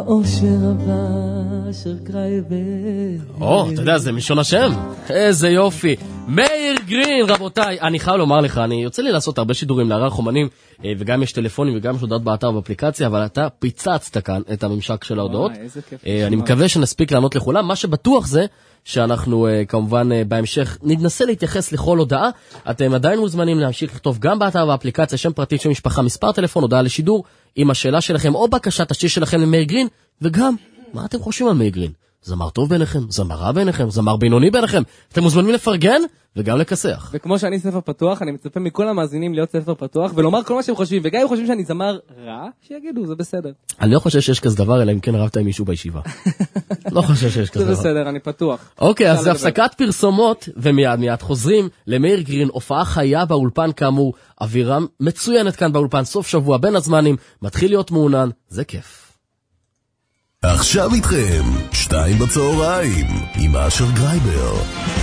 האושר הבא אשר גרייבר. אתה יודע, זה מלשון השם. איזה יופי. מאיר גרין, רבותיי. אני חייב לומר לך, אני יוצא לי לעשות הרבה שידורים לארח אומנים, וגם יש טלפונים וגם יש הודעות באתר ובאפליקציה, אבל אתה פיצצת כאן את הממשק של ההודעות. אני מקווה שנספיק לענות לכולם. מה שבטוח זה שאנחנו כמובן בהמשך ננסה להתייחס לכל הודעה. אתם עדיין מוזמנים להמשיך לכתוב גם באתר ובאפליקציה שם פרטי של משפחה, מספר טלפון, הודעה לשידור עם השאלה שלכם או בקשת השיר שלכם למאיר גרין, וגם מה אתם חושבים על מאיר גרין? זמר טוב בעיניכם, זמר רע בעיניכם, זמר בינוני בעיניכם. אתם מוזמנים לפרגן וגם לכסח. וכמו שאני ספר פתוח, אני מצפה מכל המאזינים להיות ספר פתוח ולומר כל מה שהם חושבים, וגם אם חושבים שאני זמר רע, שיגידו, זה בסדר. אני לא חושב שיש כזה דבר, אלא אם כן רבת עם מישהו בישיבה. לא חושב שיש כזה דבר. זה בסדר, אני פתוח. אוקיי, אז זה הפסקת פרסומות, ומיד חוזרים למאיר גרין, הופעה חיה באולפן כאמור, אווירה מצוינת כאן באולפן, סוף שבוע בין הזמנים, מתחיל להיות מעונן, זה כיף. עכשיו איתכם, 2 בצהריים, עם אשר גרייבר.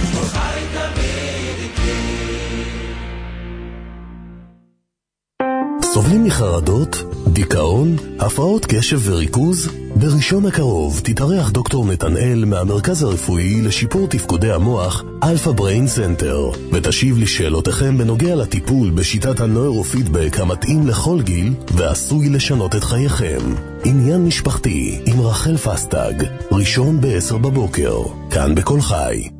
סובלים מחרדות, דיכאון, הפרעות קשב וריכוז? בראשון הקרוב תתארח דוקטור נתנאל מהמרכז הרפואי לשיפור תפקודי המוח אלפא בריין סנטר, ותשיב לשאלותיכם בנוגע לטיפול בשיטת הנוירופידבק המתאים לכל גיל ועשוי לשנות את חייכם. עניין משפחתי עם רחל פסטג, ראשון ב-10 בבוקר, כאן בכל חי.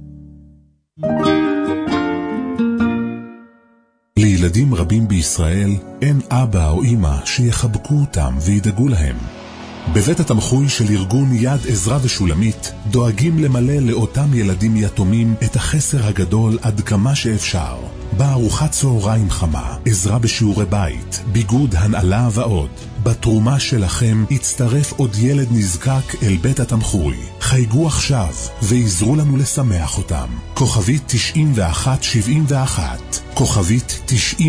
לילדים רבים בישראל אין אבא או אמא שיחבקו אותם וידאגו להם. בבית התמחוי של ארגון יד עזרא ושולמית דואגים למלא לאותם ילדים יתומים את החסר הגדול עד כמה שאפשר. בארוחת צהריים חמה, עזרה בשיעורי בית, ביגוד, הנעלה ועוד. בתרומה שלכם יצטרף עוד ילד נזקק אל בית התמחוי. חייגו עכשיו ועזרו לנו לשמח אותם. כוכבית 9171, כוכבית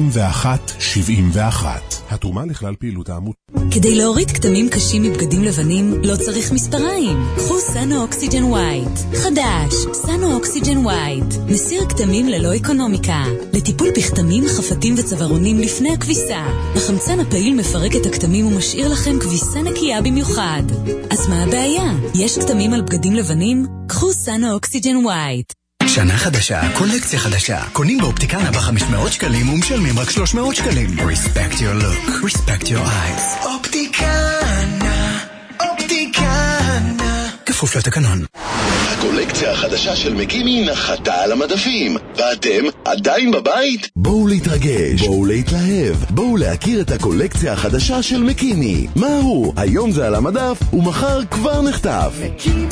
9171. התרומה לכלל פעילות העמות. כדי להוריד כתמים קשים מבגדים לבנים לא צריך מספריים. קחו סאנו אוקסיג'ן ווייט. חדש, סאנו אוקסיג'ן ווייט. מסיר כתמים ללא אקונומיקה. לטיפול בכתמים, חפתים וצווארונים לפני הכביסה. החמצן הפעיל מפרק את הכתמים ומשאיר לכם כביסה נקייה במיוחד. אז מה הבעיה? יש כתמים על בגדים לבנים? קחו סאנו אוקסיג'ן ווייט. שנה חדשה, קולקציה חדשה. קונים באופטיקנה ב-500 שקלים ומשלמים רק 300 שקלים. Respect your look, respect your eyes. אופטיקנה, אופטיקנה. כפוף לתקנון. הקולקציה החדשה של מקימי נחתה על המדפים, ואתם עדיין בבית? בואו להתרגש, בואו להתלהב, בואו להכיר את הקולקציה החדשה של מקימי. מה הוא? היום זה על המדף ומחר כבר נחטף. מקימי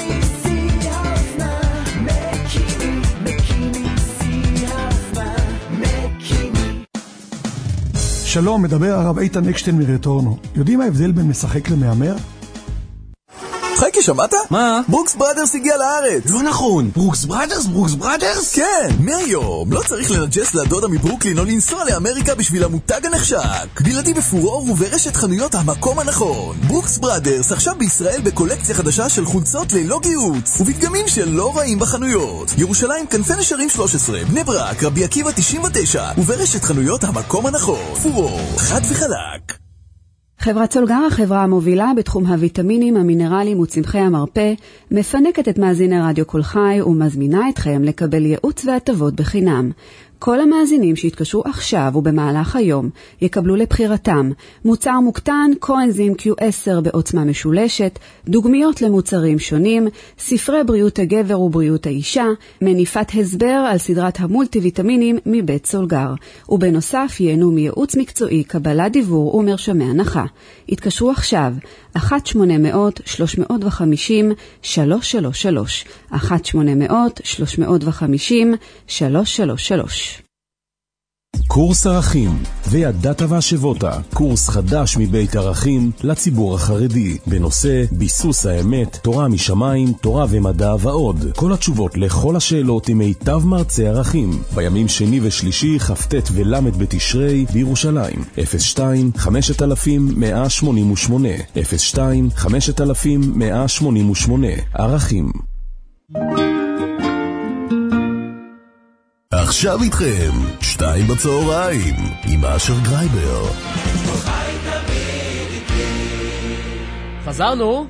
שלום, מדבר הרב איתן אקשטיין מרטורנו. יודעים מה ההבדל בין משחק למאמר? חייקי, שמעת? מה? ברוקס בראדרס הגיע לארץ. לא נכון. ברוקס בראדרס? ברוקס בראדרס? כן, מהיום לא צריך לנג'ס לדודה מברוקלין או לנסוע לאמריקה בשביל המותג הנחשק. בלעדי בפורור וברשת חנויות המקום הנכון. ברוקס בראדרס עכשיו בישראל בקולקציה חדשה של חולצות ללא גיוץ ובדגמים שלא רעים בחנויות. ירושלים כנפי נשרים 13, בני ברק, רבי עקיבא 99 וברשת חנויות המקום הנכון. פורור, חד וחלק. חברת סולגר, החברה המובילה בתחום הוויטמינים, המינרלים וצמחי המרפא, מפנקת את מאזיני רדיו כל חי ומזמינה אתכם לקבל ייעוץ והטבות בחינם. כל המאזינים שהתקשרו עכשיו ובמהלך היום יקבלו לבחירתם מוצר מוקטן, קואנזים Q10 בעוצמה משולשת, דוגמיות למוצרים שונים, ספרי בריאות הגבר ובריאות האישה, מניפת הסבר על סדרת המולטי-ויטמינים מבית סולגר. ובנוסף ייהנו מייעוץ מקצועי, קבלת דיבור ומרשמי הנחה. התקשרו עכשיו 1-800-350-333 1-800-350-333. קורס ערכים וידעת והשבותה, קורס חדש מבית ערכים לציבור החרדי בנושא ביסוס האמת, תורה משמיים, תורה ומדע ועוד. כל התשובות לכל השאלות עם מיטב מרצי ערכים בימים שני ושלישי כ"ט ולמד בתשרי בירושלים. 02-5188 02-5188 ערכים. עכשיו איתכם 2 בצהריים עם אשר גרייבר. חזרנו.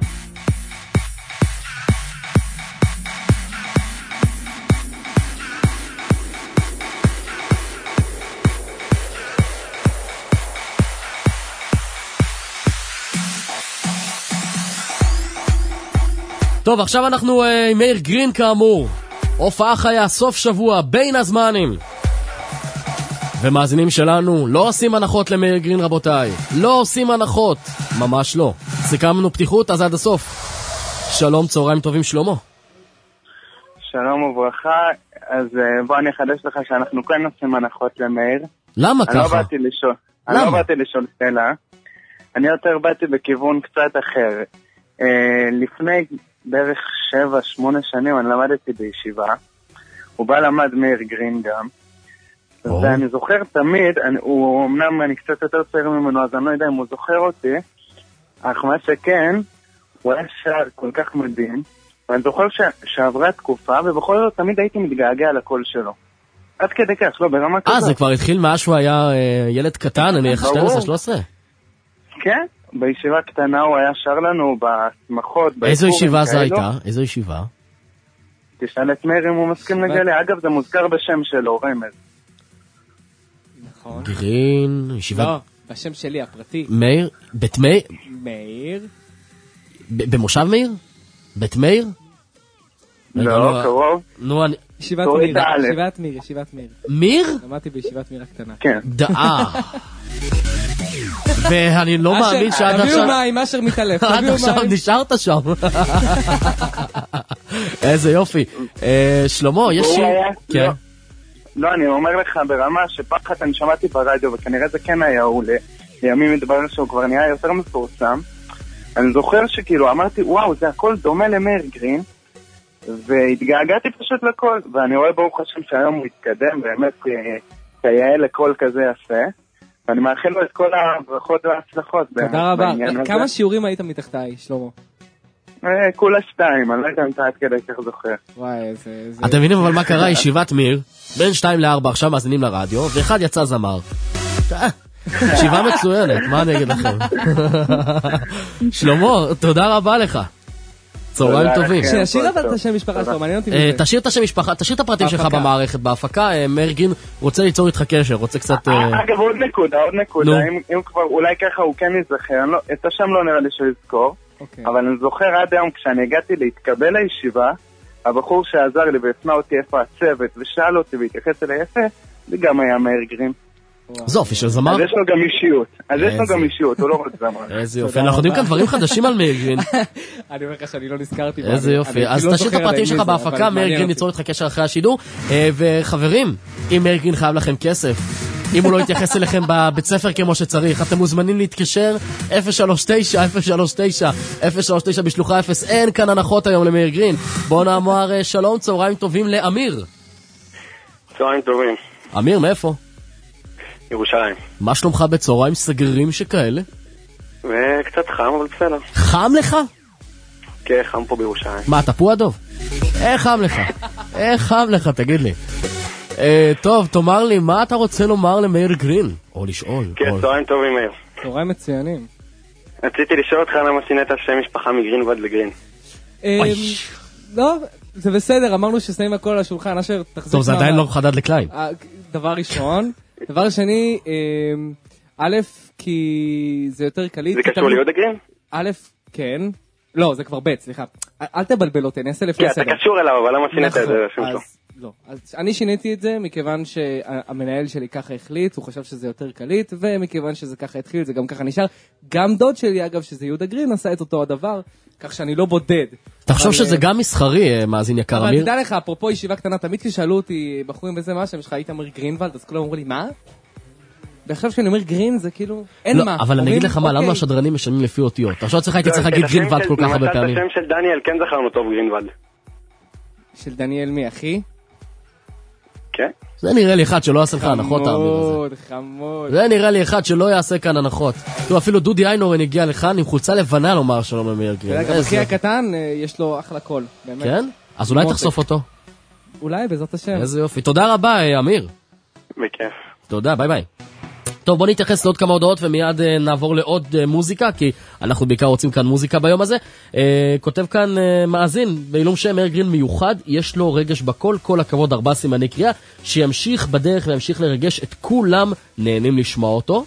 טוב, עכשיו אנחנו עם מאיר גרין כאמור. הופעה חיה, סוף שבוע, בין הזמנים. ומאזינים שלנו, לא עושים הנחות למאיר גרין רבותיי. לא עושים הנחות. ממש לא. סיכמנו פתיחות, אז עד הסוף. שלום, צהריים טובים שלמה. שלום וברכה. אז בוא אני אחדש לך שאנחנו כן עושים הנחות למאיר. למה ככה? אני לא באתי לשאול שאלה. אני יותר באתי בכיוון קצת אחר. לפני בערך 7-8 שנים אני למדתי בישיבה. הוא בא למד מאיר גרין גם. ואני זוכר תמיד, הוא אמנם אני קצת יותר צעיר ממנו, אז אני לא יודע אם הוא זוכר אותי, אך מה שכן, הוא היה שר כל כך מדהים, ואני זוכר שעברה תקופה, ובכל זאת תמיד הייתי מתגעגע לקול שלו. עד כדי כך, לא ברמה כזאת. זה כבר התחיל מאז שהוא היה ילד קטן, אני 12-13? כן, בישיבה קטנה הוא היה שר לנו בשמחות. איזו ישיבה זה הייתה? איזו ישיבה? תשאל את מאיר אם הוא מסכים לגלי, אגב זה מוזכר בשם שלו, רמז. נכון. גרין, ישיבה... לא, בשם שלי, הפרטי. מאיר? בית מאיר? מאיר. במושב מאיר? בית מאיר? לא, קרוב. נו, אני... ישיבת מאיר. מיר? למדתי בישיבת מאיר הקטנה. כן. ואני לא מאמין שעד עכשיו... תביאו מים, אשר מתעלף. עד עכשיו נשארת שם. איזה יופי. שלמה, יש שיר... כן. לא, אני אומר לך ברמה שפחד אני שמעתי ברדיו, וכנראה זה כן היה הוא, לימים מתברר שהוא כבר נהיה יותר מפורסם. אני זוכר שכאילו אמרתי, וואו, זה הכל דומה למאיר גרין, והתגעגעתי פשוט לכל, ואני רואה ברוך השם שהיום הוא התקדם, באמת כיאה לכל כזה יפה, ואני מאחל לו את כל הברכות וההצלחות. תודה רבה. כמה שיעורים היית מתחתיי, שלמה? כולה 2, אני לא יודע אם אתה עד כדי כך זוכר. וואי, איזה... אתם מבינים אבל מה קרה? ישיבת מיר, בין 2-4 עכשיו מאזינים לרדיו, ואחד יצא זמר. ישיבה מצוינת, מה אני אגיד לכם? שלמה, תודה רבה לך. צהריים טובים. שישיר אבל את השם משפחה שלו, מעניין אותי מזה. תשאיר את השם משפחה, תשאיר את הפרטים שלך במערכת, בהפקה. מאיר גרין רוצה ליצור איתך קשר, רוצה קצת... אגב, עוד נקודה, אם כבר, אולי ככה הוא כן יזכר, את השם לא נראה לי שהוא יזכור, אבל אני זוכר עד היום כשאני הגעתי להתקבל לישיבה, הבחור שעזר לי והפנה אותי איפה הצוות ושאל אותי והתייחס אליי יפה, זה גם היה מאיר גרין. זופי של זמר. אז יש לו גם אישיות, הוא לא רק זמר. איזה יופי, אנחנו יודעים כאן דברים חדשים על מאיר גרין. אני אומר לך שאני לא נזכרתי. איזה יופי, אז תשאיר את הפרטים שלך בהפקה, מאיר גרין ייצור איתך קשר אחרי השידור. וחברים, אם מאיר גרין חייב לכם כסף, אם הוא לא יתייחס אליכם בבית ספר כמו שצריך, אתם מוזמנים להתקשר 039 בשלוחה 0. אין כאן הנחות היום למאיר גרין. בואו נאמר שלום, צהריים טובים לאמיר. צהריים טובים. אמיר, מאיפה? ירושלים. מה שלומך בצהריים סגרים שכאלה? וקצת חם, אבל בסדר. חם לך? כן, חם פה בירושלים. מה, אתה פה הדוב? איך חם לך? איך חם לך, תגיד לי. טוב, תאמר לי, מה אתה רוצה לומר למאיר גרין? או לשאול. כן, צהריים טובים, מאיר. צהריים מצוינים. רציתי לשאול אותך למה שינית השם משפחה מגרינוולד לגרין. לא, זה בסדר, אמרנו ששמים הכל על השולחן, אשר תחזיק... טוב, זה עדיין לא חדד לקליין. דבר ראשון. דבר שני, א', כי זה יותר קליט. זה קשור ליהודה גרין? א', כן. לא, זה כבר ב', סליחה. אל תבלבל אותי, אני אעשה לפי הסדר. כן, אתה קשור אליו, אבל למה שינית את זה? לא, אז אני שיניתי את זה מכיוון שהמנהל שלי ככה החליט, הוא חשב שזה יותר קליט, ומכיוון שזה ככה התחיל, זה גם ככה נשאר. גם דוד שלי, אגב, שזה יהודה גרין, עשה את אותו הדבר, כך שאני לא בודד. תחשוב שזה גם מסחרי, מאזין יקר, אמיר. אבל תדע לך, אפרופו ישיבה קטנה, תמיד כששאלו אותי, בחורים בזה מה שם שלך, היית אומר גרינוולד, אז כולם אמרו לי, מה? ועכשיו כשאני אומר גרין, זה כאילו, אין מה. אבל אני אגיד לך מה, למה השדרנים משלמים לפי אותיות? עכשיו הייתי צריך להגיד גרינוולד כל כך הרבה פעמים. את השם של דניאל כן זכרנו טוב, גרינוולד. של דניאל מי, אחי? כן. זה נראה לי אחד שלא יעשה לך הנחות, האמיר הזה. חמוד. זה נראה לי אחד שלא יעשה כאן הנחות. אפילו דודי איינורן הגיע לכאן עם חולצה לבנה לומר שלום למאיר גרין. אחי הקטן, יש לו אחלה קול. כן? אז אולי תחשוף אותו. אולי, בעזרת השם. איזה יופי. תודה רבה, אמיר. בכיף. תודה, ביי ביי. טוב, בוא נתייחס לעוד כמה הודעות ומיד נעבור לעוד מוזיקה, כי אנחנו בעיקר רוצים כאן מוזיקה ביום הזה. כותב כאן מאזין, בעילום שם מאיר גרין מיוחד, יש לו רגש בכל, כל הכבוד 4 סימני קריאה, שימשיך בדרך וימשיך לרגש את כולם, נהנים לשמוע אותו.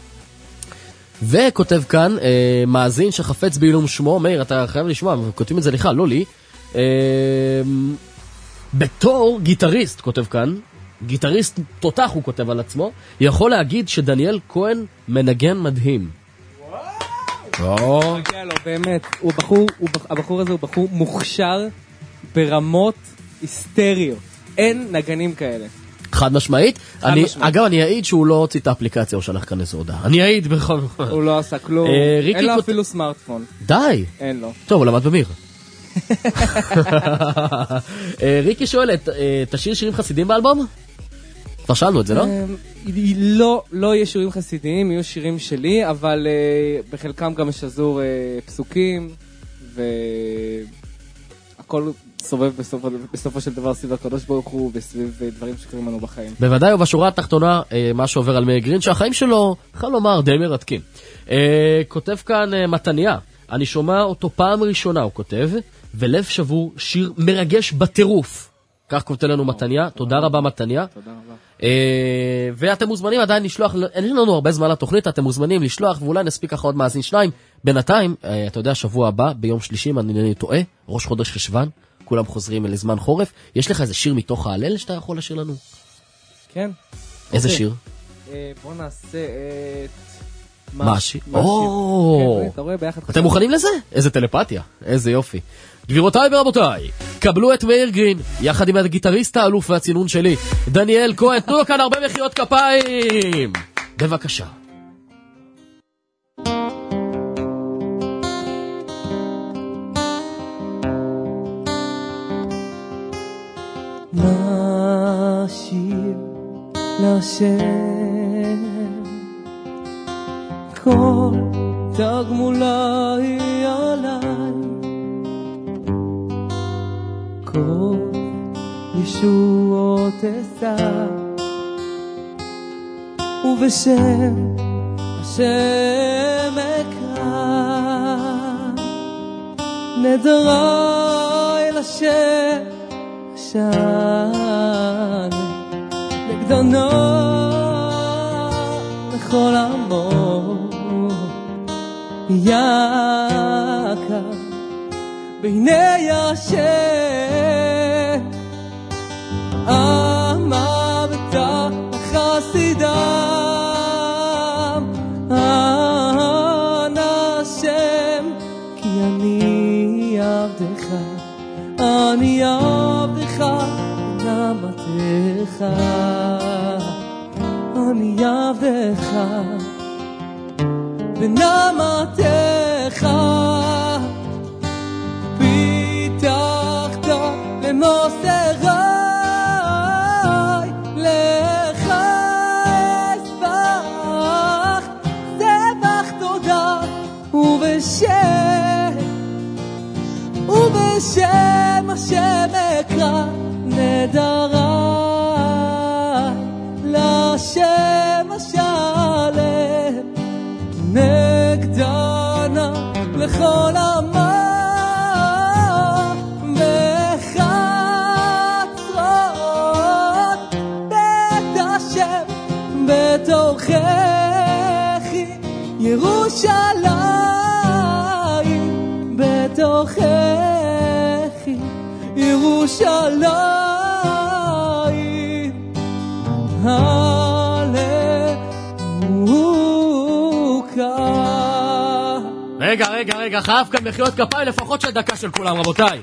וכותב כאן מאזין שחפץ בעילום שמו, מאיר, אתה חייב לשמוע, כותבים את זה לך, לא לי. בתור גיטריסט, כותב כאן, גיטריסט תותח הוא כותב על עצמו, יכול להגיד שדניאל כהן מנגן מדהים. וואו. באמת, הבחור הזה הוא בחור מוכשר ברמות היסטריות. אין נגנים כאלה. חד משמעית. אגב, אני אעיד שהוא לא הוציא את האפליקציה או שלח כאן איזו הודעה. אני אעיד בכל... הוא לא עשה כלום. אין לו אפילו סמארטפון. די. אין לו. טוב, הוא למד במיר. ריקי שואלת, תשאיר שירים חסידים באלבום? פרשלנו את זה, לא? לא יהיו שירים חסידיים, יהיו שירים שלי, אבל בחלקם גם משזור פסוקים, והכל סובב בסופו של דבר סביב הקדוש ברוך הוא, וסביב דברים שקרים לנו בחיים. בוודאי, ובשורה התחתונה, מה שעובר על מאיר גרין, שהחיים שלו, יכול לומר, די מרתקים. כותב כאן מתניה, אני שומע אותו פעם ראשונה, הוא כותב, ולב שבור, שיר מרגש בטירוף. כך כותב לנו מתניה, תודה רבה מתניה. תודה רבה. ואתם מוזמנים עדיין לשלוח, אין לנו הרבה זמן לתוכנית, אתם מוזמנים לשלוח, ואולי נספיק ככה עוד מאזין 2. בינתיים, אתה יודע, שבוע הבא, ביום שלישי, אני טועה, ראש חודש חשוון, כולם חוזרים לזמן חורף. יש לך איזה שיר מתוך ההלל שאתה יכול לשיר לנו? כן. איזה שיר? בוא נעשה את... מה השיר? אתם מוכנים לזה? איזה טלפתיה, איזה יופי. גבירותיי ורבותיי, קבלו את מאיר גרין, יחד עם הגיטריסט האלוף והצינון שלי, דניאל כהן. תנו לו כאן הרבה מחיאות כפיים. בבקשה. נשיר לשם כל תגמולי עליי, כל ישועות אשא, ובשם השם אקרא, נדרי לשם שנה, לגדונו לכל עמו יקר בעיני השם, אמרת חסידם, אנא השם, כי אני עבדך, אני עבדך נעמתך, אני עבדך ונעמתך, פיתחת למוסרי, לך אספח סבח תודה, ובשם השם אקרא, נדרי לשם השלם, נגדנה לכל עמה וחצרות בית השם בתוככי ירושלים, בתוככי ירושלים. רגע, חייב כאן מחיאות כפיים לפחות של דקה של כולם, רבותיי.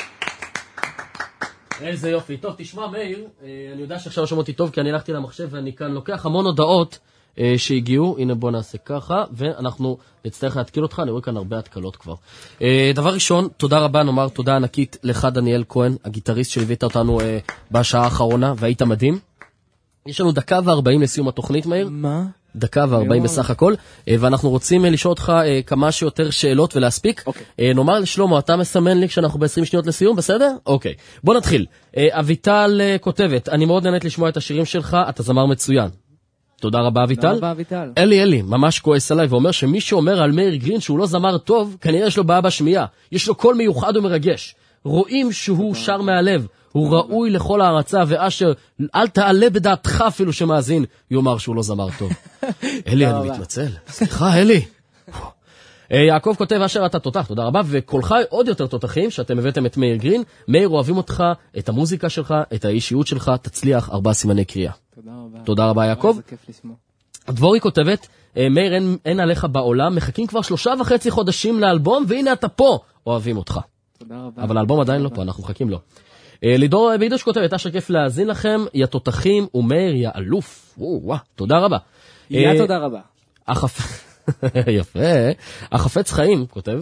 איזה יופי. טוב, תשמע מאיר, אני יודע שעכשיו שומע אותי טוב כי אני הלכתי למחשב ואני כאן לוקח המון הודעות שהגיעו. הנה בוא נעשה ככה ואנחנו נצטרך להתקיל אותך, אני רואה כאן הרבה התקלות כבר. דבר ראשון, תודה רבה, נאמר תודה ענקית לך דניאל כהן, הגיטריסט שהבאת אותנו בשעה האחרונה והיית מדהים. יש לנו 1:40 לסיום התוכנית, מאיר. מה? 1:40 בסך הכל, ואנחנו רוצים לשאול אותך כמה שיותר שאלות ולהספיק. נאמר לשלמה, אתה מסמן לי כשאנחנו ב-20 שניות לסיום, בסדר? אוקיי, בוא נתחיל. אביטל כותבת, אני מאוד נהנית לשמוע את השירים שלך, אתה זמר מצוין. תודה רבה אביטל. תודה רבה אביטל. אלי ממש כועס עליי ואומר שמי שאומר על מאיר גרין שהוא לא זמר טוב, כנראה יש לו בעיה בשמיעה. יש לו קול מיוחד ומרגש. רואים שהוא שר מהלב. הוא ראוי לכל הערצה, ואשר אל תעלה בדעתך אפילו שמאזין, יאמר שהוא לא זמר טוב. אלי, אני מתנצל. סליחה, אלי. יעקב כותב, אשר אתה תותח, תודה רבה, וקולך עוד יותר תותחים, שאתם הבאתם את מאיר גרין. מאיר, אוהבים אותך, את המוזיקה שלך, את האישיות שלך, תצליח, 4 סימני קריאה. תודה רבה. תודה רבה, יעקב. זה כיף לשמוע. דבורי כותבת, מאיר, אין עליך בעולם, מחכים כבר 3.5 חודשים לאלבום, והנה אתה פה, אוהבים אותך. תודה רבה. אבל האלבום עדיין לא פה, אנחנו מחכים לו. לידור בידוש כותבת, אשר כיף להאזין לכם, יא תותחים ומאיר יא אלוף. תודה רבה. תודה רבה. יפה. החפץ חיים כותב,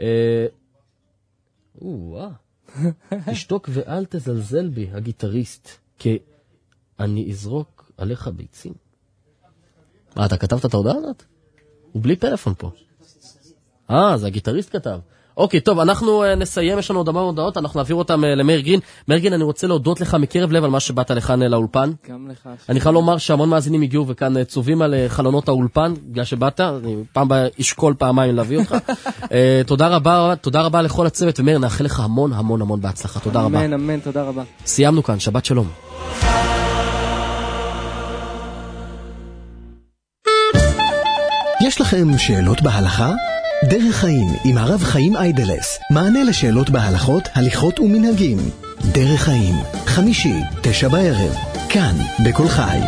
תשתוק ואל תזלזל בי, הגיטריסט, כי אני אזרוק עליך ביצים. אתה כתבת את ההודעה הזאת? הוא בלי פלאפון פה. זה הגיטריסט כתב. אוקיי, טוב, אנחנו נסיים, יש לנו עוד המון הודעות, אנחנו נעביר אותם למאיר גרין. מאיר גרין, אני רוצה להודות לך מקרב לב על מה שבאת לכאן לאולפן. גם לך. אני יכול לומר שהמון מאזינים הגיעו וכאן צובים על חלונות האולפן, בגלל שבאת, אני פעם אשכול פעמיים להביא אותך. תודה רבה לכל הצוות, ומאיר, נאחל לך המון המון המון בהצלחה. תודה רבה. אמן, אמן, תודה רבה. סיימנו כאן, שבת שלום. יש לכם שאלות בהלכה? דרך חיים עם הרב חיים איידלס, מענה לשאלות בהלכות, הליכות ומנהגים. דרך חיים, חמישי, 9 בערב, כאן בכל חי.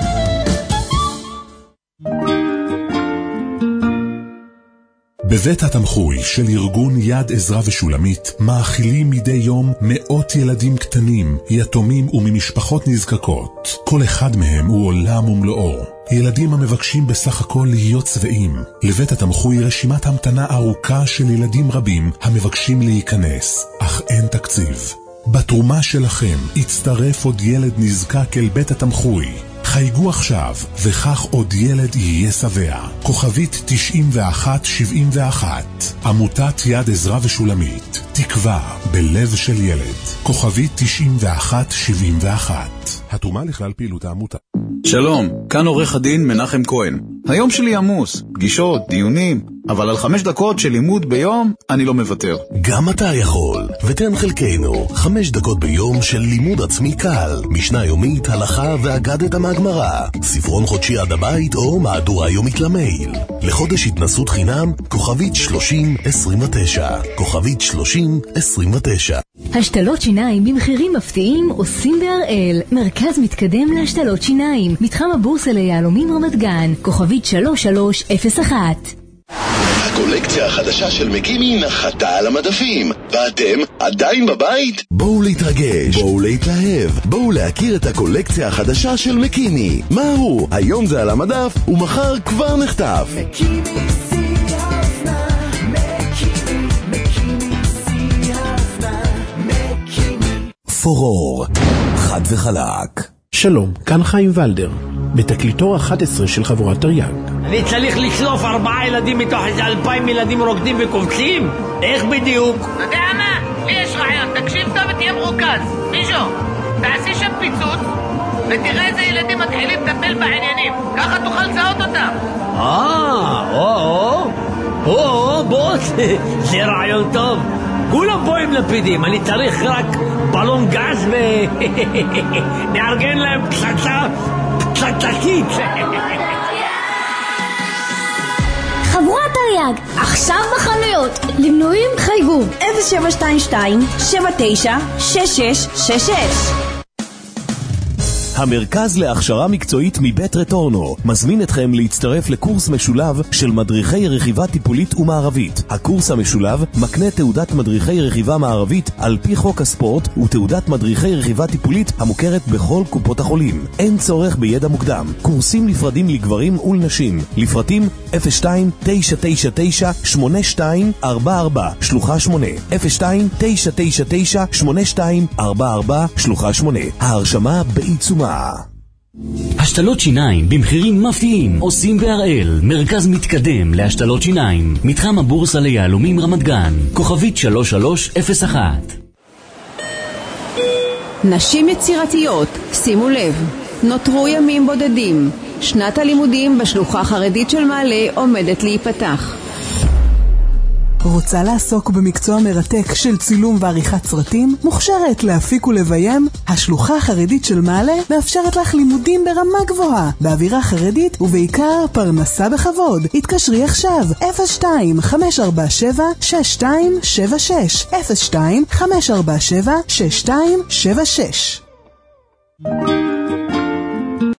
בבית התמחוי של ארגון יד עזרה ושולמית מאכילים מדי יום מאות ילדים קטנים, יתומים וממשפחות נזקקות. כל אחד מהם הוא עולם ומלואו. ילדים המבקשים בסך הכל להיות צבעים. לבית התמחוי רשימת המתנה ארוכה של ילדים רבים המבקשים להיכנס, אך אין תקציב. בתרומה שלכם יצטרף עוד ילד נזקק אל בית התמחוי. חייגו עכשיו, וכך עוד ילד יהיה שבע. כוכבית 9171. עמותת יד עזרה ושולמית. תקווה בלב של ילד. כוכבית 9171. התרומה לכלל פעילות העמותה. שלום, כאן עורך הדין מנחם כהן. היום שלי עמוס, פגישות, דיונים, אבל על 5 דקות של לימוד ביום אני לא מוותר. גם אתה יכול, ותן חלקנו 5 דקות ביום של לימוד עצמי קל, משנה יומית, הלכה ואגדת מהגמרא, ספרון חודשי עד הבית או מהדורה יומית למייל. לחודש התנסות חינם, כוכבית 3029, כוכבית 3029. השתלות שיניים במחירים מפתיעים עושים בהראל, מרכז מתקדם להשתלות שיניים, מתחם הבורסה ליהלומים רמת גן, כוכבית 3301. הקולקציה החדשה של מקימי נחתה על המדפים, ואתם עדיין בבית? בואו להתרגש, בואו להתלהב, בואו להכיר את הקולקציה החדשה של מקימי. מה הוא? היום זה על המדף ומחר כבר נחטף. מקימי סייפנה, מקימי סייפנה, מקימי פורור, חד וחלק. שלום, כאן חיים ולדר, בתקליטור 11 של חבורת תרי"ג. אני צריך לשלוף 4 ילדים מתוך איזה 2,000 ילדים רוקדים וקובצים? איך בדיוק? אתה יודע מה? לי יש רעיון, תקשיב טוב ותהיה מרוכז. מישהו, תעשי שם פיצוץ ותראה איזה ילדים מתחילים לטפל בעניינים. ככה תוכל לזהות אותם. בוא, זה רעיון טוב. כולם פה עם לפידים, אני צריך רק בלון גז נארגן להם פצצתית. חבורת תרי"ג, עכשיו בחנויות. למנויים חייגו 0722-796666. המרכז להכשרה מקצועית מבית רטורנו מזמין אתכם להצטרף לקורס משולב של מדריכי רכיבה טיפולית ומערבית. הקורס המשולב מקנה תעודת מדריכי רכיבה מערבית על פי חוק הספורט ותעודת מדריכי רכיבה טיפולית המוכרת בכל קופות החולים. אין צורך בידע מוקדם. קורסים נפרדים לגברים ולנשים. לפרטים 02-999-8244 שלוחה 8 02-999-8244 שלוחה 8. ההרשמה בעיצומה. השתלות שיניים במחירים מפתיעים עושים בהראל, מרכז מתקדם להשתלות שיניים, מתחם הבורסה ליהלומים רמת גן, כוכבית 3301. נשים יצירתיות, שימו לב, נותרו ימים בודדים. שנת הלימודים בשלוחה החרדית של מעלה עומדת להיפתח. רוצה לעסוק במקצוע מרתק של צילום ועריכת סרטים? מוכשרת להפיק ולביים? השלוחה החרדית של מעלה מאפשרת לך לימודים ברמה גבוהה, באווירה חרדית ובעיקר פרנסה בכבוד. התקשרי עכשיו 02-547-6276 02-547-6276.